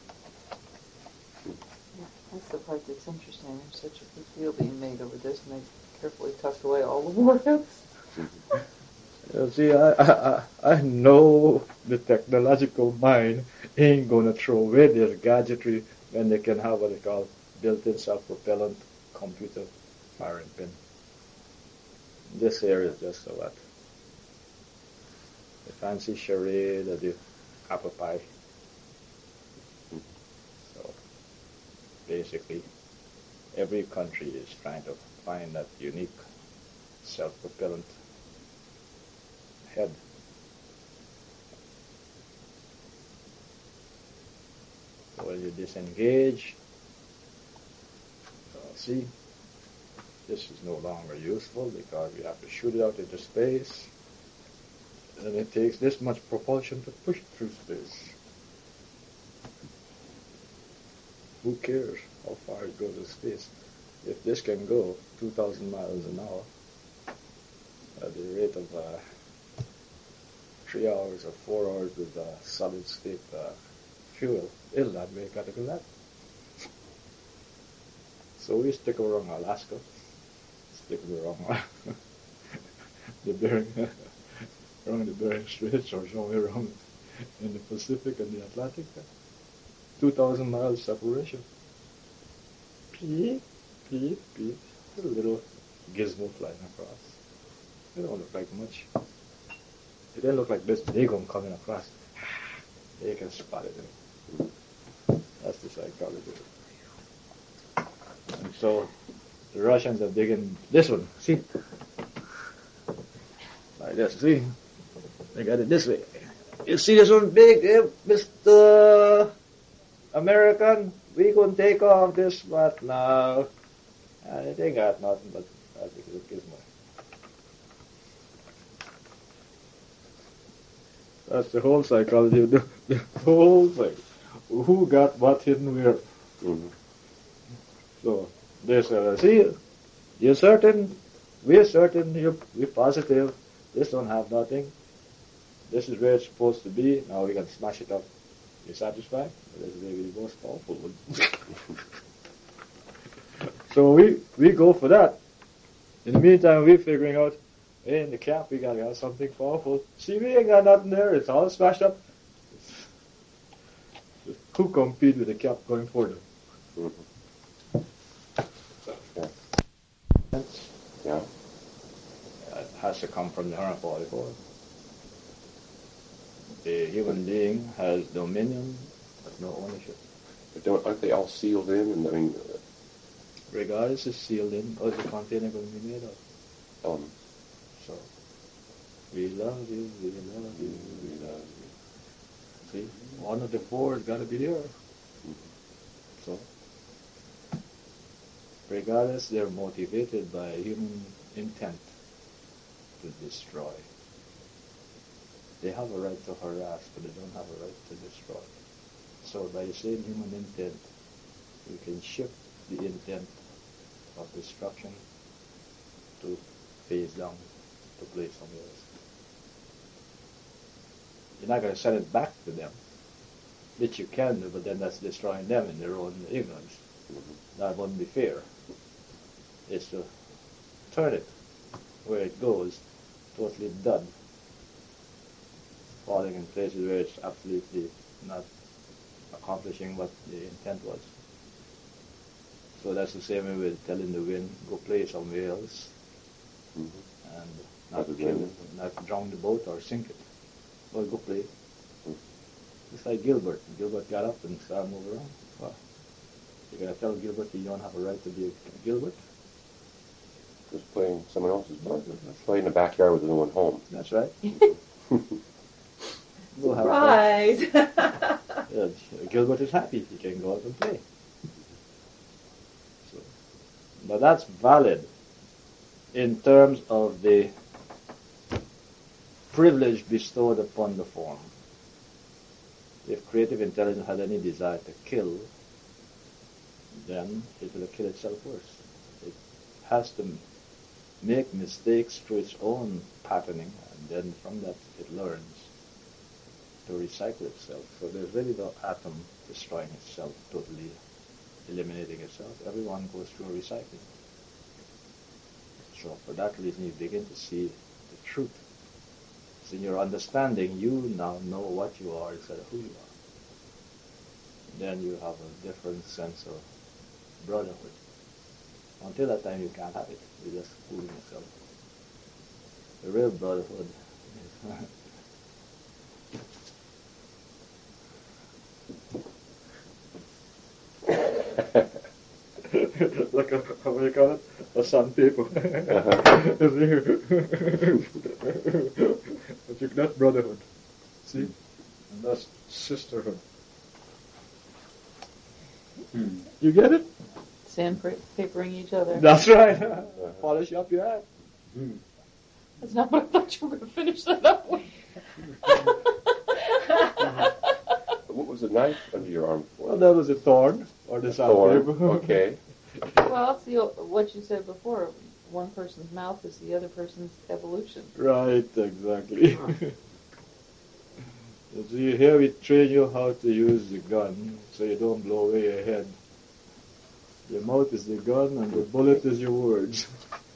Yeah, that's the part that's interesting. There's such a big deal being made over this, and they carefully tucked away all the warheads. See, I know the technological mind ain't going to throw away their gadgetry when they can have what they call built-in self-propellant computer firing pin. This here is just what? The fancy charade of the apple pie. So, basically, every country is trying to find that unique self-propellant head. So when you disengage, see, this is no longer useful because we have to shoot it out into space, and it takes this much propulsion to push it through space. Who cares how far it goes to space? If this can go 2,000 miles an hour at the rate of 3 hours or 4 hours with solid state fuel, it'll not make out of that. So we stick around Alaska, stick around the Bering, around the Bering Straits, or somewhere around in the Pacific and the Atlantic. 2,000 miles separation. Peep, peep, peep. A little gizmo flying across. It don't look like much. It didn't look like this big one coming across. They can spot it. That's the psychology. And so the Russians are digging this one. See? Like this. See? They got it this way. You see this one big, Mr. American? We can take off this spot now. And they got nothing but a gizmo. That's the whole psychology, the whole thing. Who got what hidden where? Mm-hmm. So, they say, see, you're certain, we're certain, we're positive, this don't have nothing. This is where it's supposed to be, now we can smash it up. You satisfied? This is maybe the most powerful one. So we go for that. In the meantime, we're figuring out, hey, in the cap, we gotta have something powerful. See, we ain't got nothing there. It's all smashed up. Who compete with the cap going further? Mm-hmm. Yeah. It has to come from the 144. The human being has dominion, but no ownership. But aren't they all sealed in? And I mean, regardless, it's sealed in. Or is the container going to be made of? So, we love you, we love you, we love you. See, one of the four has got to be there. So, regardless, they're motivated by human intent to destroy. They have a right to harass, but they don't have a right to destroy. So, by the same human intent, you can shift the intent of destruction to face down to play somewhere else. You're not going to send it back to them, which you can do, but then that's destroying them in their own ignorance. That wouldn't be fair. It's to turn it where it goes, totally done, falling in places where it's absolutely not accomplishing what the intent was. So that's the same way with telling the wind, go play somewhere else, and not kill, not drown the boat or sink it. Well, go play. It's like Gilbert. Gilbert got up and started moving around. Well, you're going to tell Gilbert you don't have a right to be Gilbert? Just playing someone else's part. Play in the backyard with no one home. That's right. Go have Surprise! fun. Yeah, Gilbert is happy. He can go out and play. So, but that's valid in terms of the privilege bestowed upon the form. If creative intelligence had any desire to kill, then it will kill itself first. It has to make mistakes through its own patterning, and then from that it learns to recycle itself. So there's really no atom destroying itself, totally eliminating itself. Everyone goes through recycling. So for that reason you begin to see the truth. So in your understanding, you now know what you are instead of who you are. Then you have a different sense of brotherhood. Until that time you can't have it. You're just fooling yourself. The real brotherhood is like a, what do you call it? A sandpaper. That's brotherhood. See? And that's sisterhood. You get it? Sandpapering each other. That's right. Polish up your act. That's not what I thought you were going to finish that up with. What was the knife under your arm for? Well, that was a thorn or the sandpaper. Okay. Well, it's what you said before. One person's mouth is the other person's evolution. Right, exactly. So here we train you how to use the gun so you don't blow away your head. Your mouth is the gun and the bullet is your words.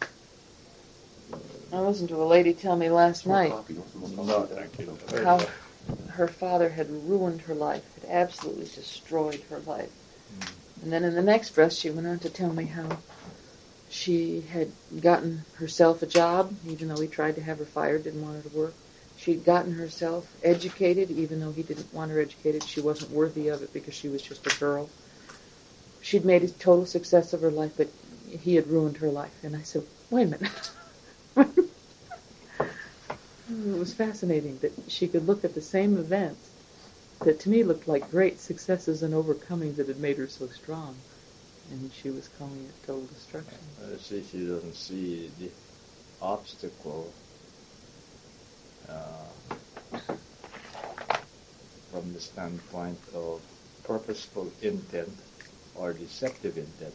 I listened to a lady tell me last night No, thank you. how her father had ruined her life, had absolutely destroyed her life. And then in the next breath she went on to tell me how she had gotten herself a job, even though he tried to have her fired, didn't want her to work. She'd gotten herself educated, even though he didn't want her educated. She wasn't worthy of it because she was just a girl. She'd made a total success of her life, but he had ruined her life. And I said, wait a minute. It was fascinating that she could look at the same events that to me looked like great successes and overcomings that had made her so strong. And she was calling it total destruction. See, she doesn't see the obstacle from the standpoint of purposeful intent or deceptive intent.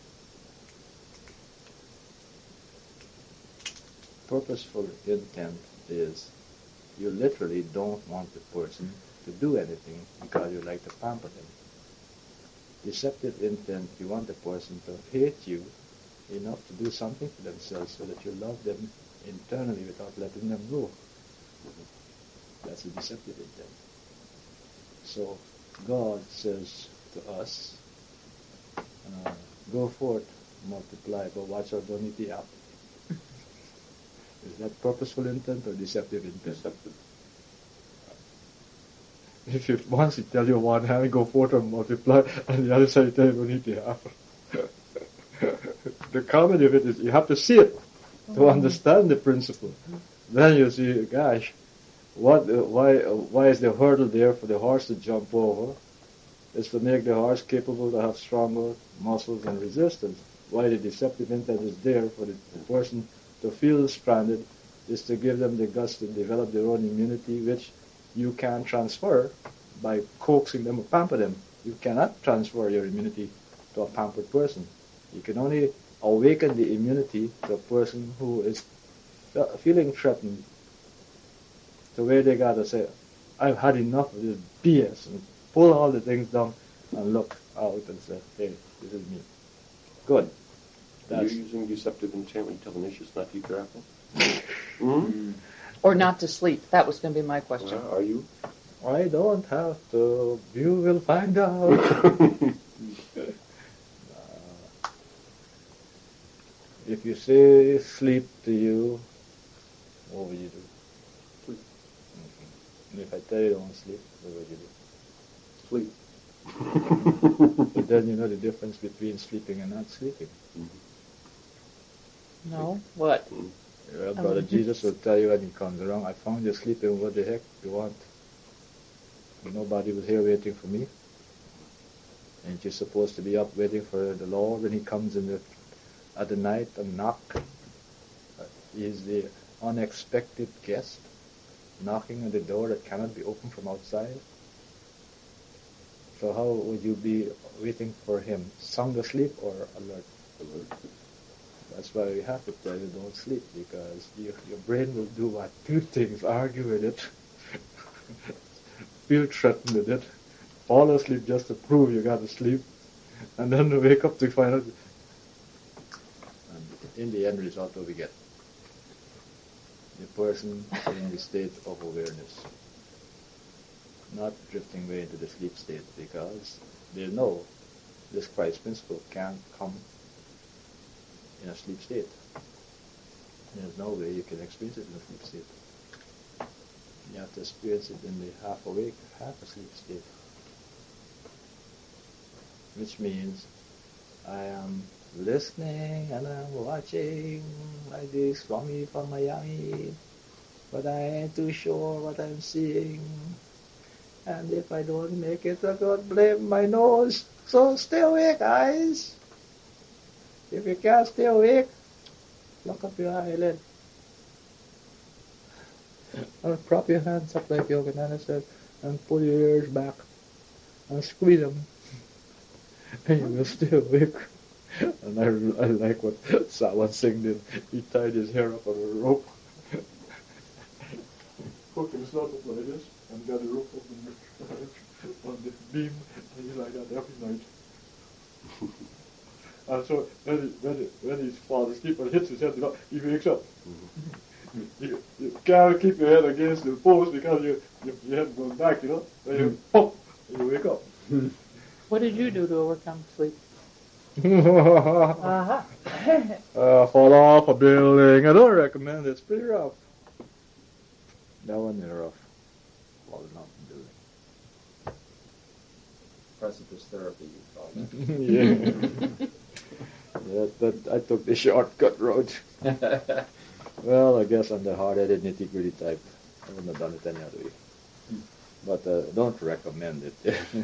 Purposeful intent is you literally don't want the person to do anything because you like to pamper them. Deceptive intent, you want the person to hate you enough to do something for themselves so that you love them internally without letting them go. That's a deceptive intent. So God says to us, go forth, multiply, but watch out, don't eat the apple. Is that purposeful intent or deceptive intent? Deceptive. If you once he tell you one hand, go forth and multiply, and the other side tell you don't eat the apple. The comedy of it is you have to see it to understand the principle. Then you see, gosh, why is the hurdle there for the horse to jump over? It's to make the horse capable to have stronger muscles and resistance. Why the deceptive intent is there for the person to feel stranded is to give them the guts to develop their own immunity, which you can transfer by coaxing them or pamper them. You cannot transfer your immunity to a pampered person. You can only awaken the immunity to a person who is feeling threatened, to where they gotta say, I've had enough of this BS, and pull all the things down and look out and say, hey, this is me. Good. Are you using deceptive intent when you tell the Nishis not to eat their apple? Or not to sleep. That was going to be my question. Are you? I don't have to. You will find out. If you say sleep to you, what will you do? Sleep. And if I tell you don't sleep, what will you do? Sleep. But then you know the difference between sleeping and not sleeping. No? What? Well, Brother Jesus will tell you when he comes around, I found you sleeping, what the heck you want? Nobody was here waiting for me. And you're supposed to be up waiting for the Lord when he comes in at the night and knock. He's the unexpected guest knocking on the door that cannot be opened from outside. So how would you be waiting for him? Sound asleep or alert? Alert. That's why we have to tell you don't sleep, because your brain will do what? Two things: argue with it, feel threatened with it, fall asleep just to prove you got to sleep, and then wake up to find out. And in the end result, what we get? The person in the state of awareness, not drifting away into the sleep state, because they know this Christ principle can't come in a sleep state. There's no way you can experience it in a sleep state. You have to experience it in the half awake, half asleep state. Which means I am listening and I'm watching like this Swami from Miami, but I ain't too sure what I'm seeing. And if I don't make it, I don't blame my nose. So stay awake, guys. If you can't stay awake, lock up your eyelid. And prop your hands up like Yogananda said, and pull your ears back, and squeeze them, and you will stay awake. And I like what Sawan Singh did. He tied his hair up on a rope, hooked himself up like this, and got a rope on the beam, and he like that every night. And so when he falls asleep and hits his head, he wakes up. You can't keep your head against the post because your head goes back, and you pop, and you wake up. What did you do to overcome sleep? Fall off a building. I don't recommend it. It's pretty rough. That one is rough. Falling off a building. Precipice therapy, you call that. Yeah, I took the shortcut road. Well, I guess I'm the hard-headed, nitty-gritty type. I wouldn't have done it any other way. But don't recommend it.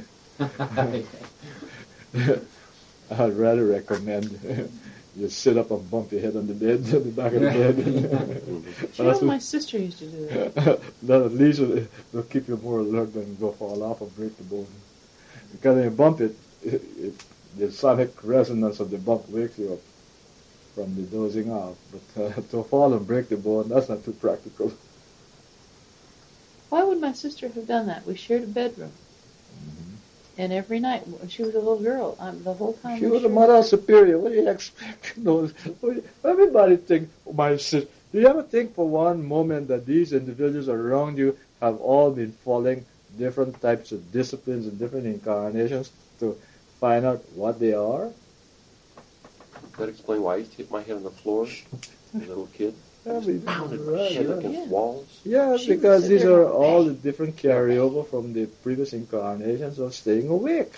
I'd rather recommend you sit up and bump your head on the bed, on the back of the bed. You know, my sister used to do that. That at least will keep you more alert than go fall off or break the bone. Because when you bump it, the sonic resonance of the bump wakes you up from the dozing off. But to fall and break the bone, that's not too practical. Why would my sister have done that? We shared a bedroom. Mm-hmm. And every night, when she was a little girl, the whole time... She was a mother superior. What do you expect? Everybody think, my sister... Do you ever think for one moment that these individuals around you have all been following different types of disciplines and different incarnations to find out what they are? That explain why I used to hit my head on the floor as a little kid. Pounded shit against walls. Yeah, because these are all the different carryover from the previous incarnations of staying awake.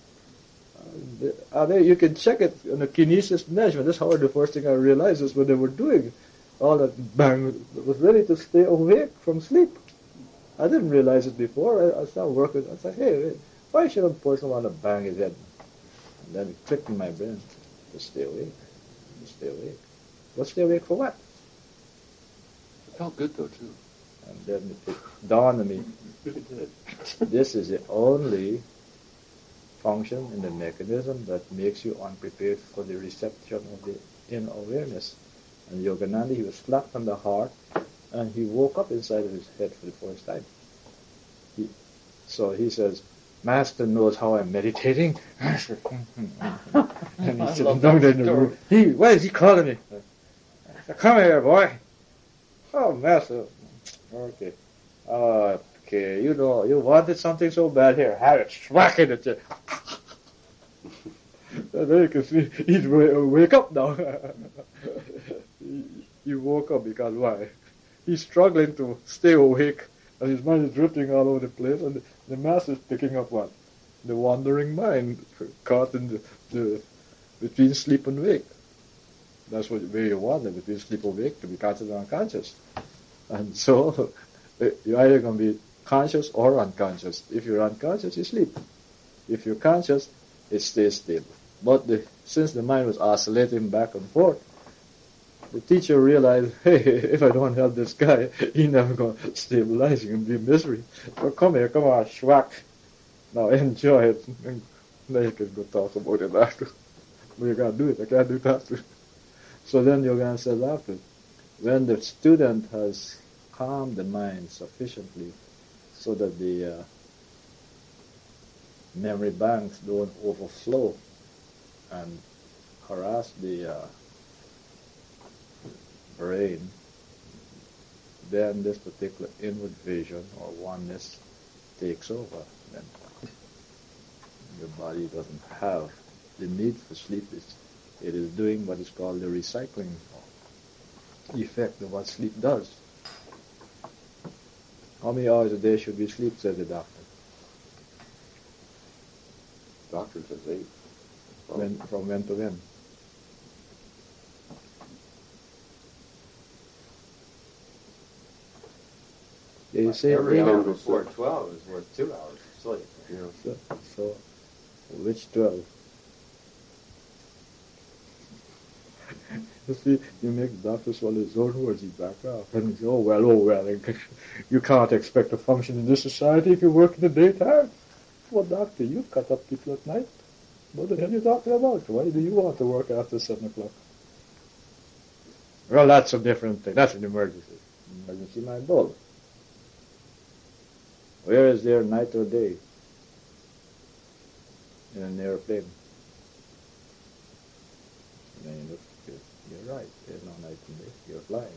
You can check it on a kinesis measurement. That's how the first thing I realized is when they were doing all that bang was ready to stay awake from sleep. I didn't realize it before. I started working. I said, hey, why should a person want to bang his head? And then it clicked in my brain to stay awake. To stay awake. But stay awake for what? It felt good though too. And then it dawned on me, this is the only function in the mechanism that makes you unprepared for the reception of the in awareness. And Yogananda, he was flat on the heart, and he woke up inside of his head for the first time. So he says, Master knows how I'm meditating. And he's sitting down there in the room. Why is he calling me? Come here, boy. Oh, Master. Okay. Okay, you know, you wanted something so bad. Here, have it. Smack it at you. And then you can see he's wake up now. He woke up because why? He's struggling to stay awake, and his mind is drifting all over the place, and the Master is picking up what? The wandering mind caught in the between sleep and wake. That's where you wander, between sleep and wake, to be conscious and unconscious. And so you're either going to be conscious or unconscious. If you're unconscious, you sleep. If you're conscious, it stays stable. But since the mind was oscillating back and forth, the teacher realized, hey, if I don't help this guy, he's never going to stabilize. He's going to be in misery. So come here, come on, schwack. Now enjoy it. And then you can go talk about it after. But you got to do it. I can't do it after. So then Yogananda says after, when the student has calmed the mind sufficiently so that the memory banks don't overflow and harass the brain, then this particular inward vision or oneness takes over. Then your body doesn't have the need for sleep. It is doing what is called the recycling effect of what sleep does. How many hours a day should we sleep, says the doctor? Doctor says 8. From when to when? They say Every 8 hour hours. before 12 is worth 2 hours of sleep. Yeah. So which 12? You see, you make the doctor swallow his own words, he back off. And he says, oh well, you can't expect to function in this society if you work in the daytime. Well, doctor, you cut up people at night. What the hell are you talking about? Why do you want to work after 7 o'clock? Well, that's a different thing. That's an emergency. Emergency mind bulb. Where is there night or day in an airplane? And then you look, you're right. There's no night and day. You're flying.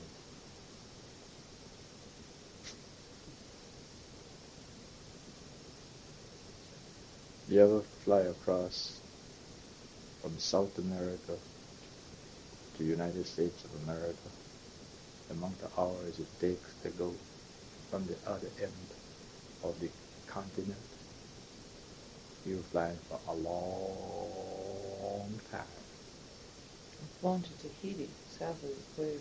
You ever fly across from South America to the United States of America? The amount of hours it takes to go from the other end of the continent. You're flying for a long time. I've flown to Tahiti, south of the equator.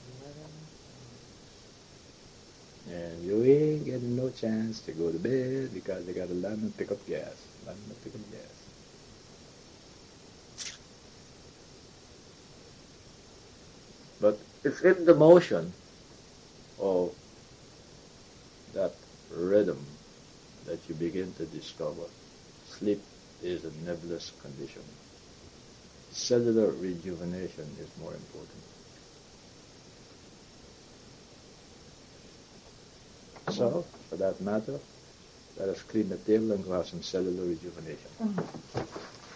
That was 11 And you ain't getting no chance to go to bed because they got to land and pick up gas. Land and pick up gas. But it's in the motion of that rhythm that you begin to discover sleep is a nebulous condition. Cellular rejuvenation is more important. So, for that matter, let us clean the table and go have some cellular rejuvenation.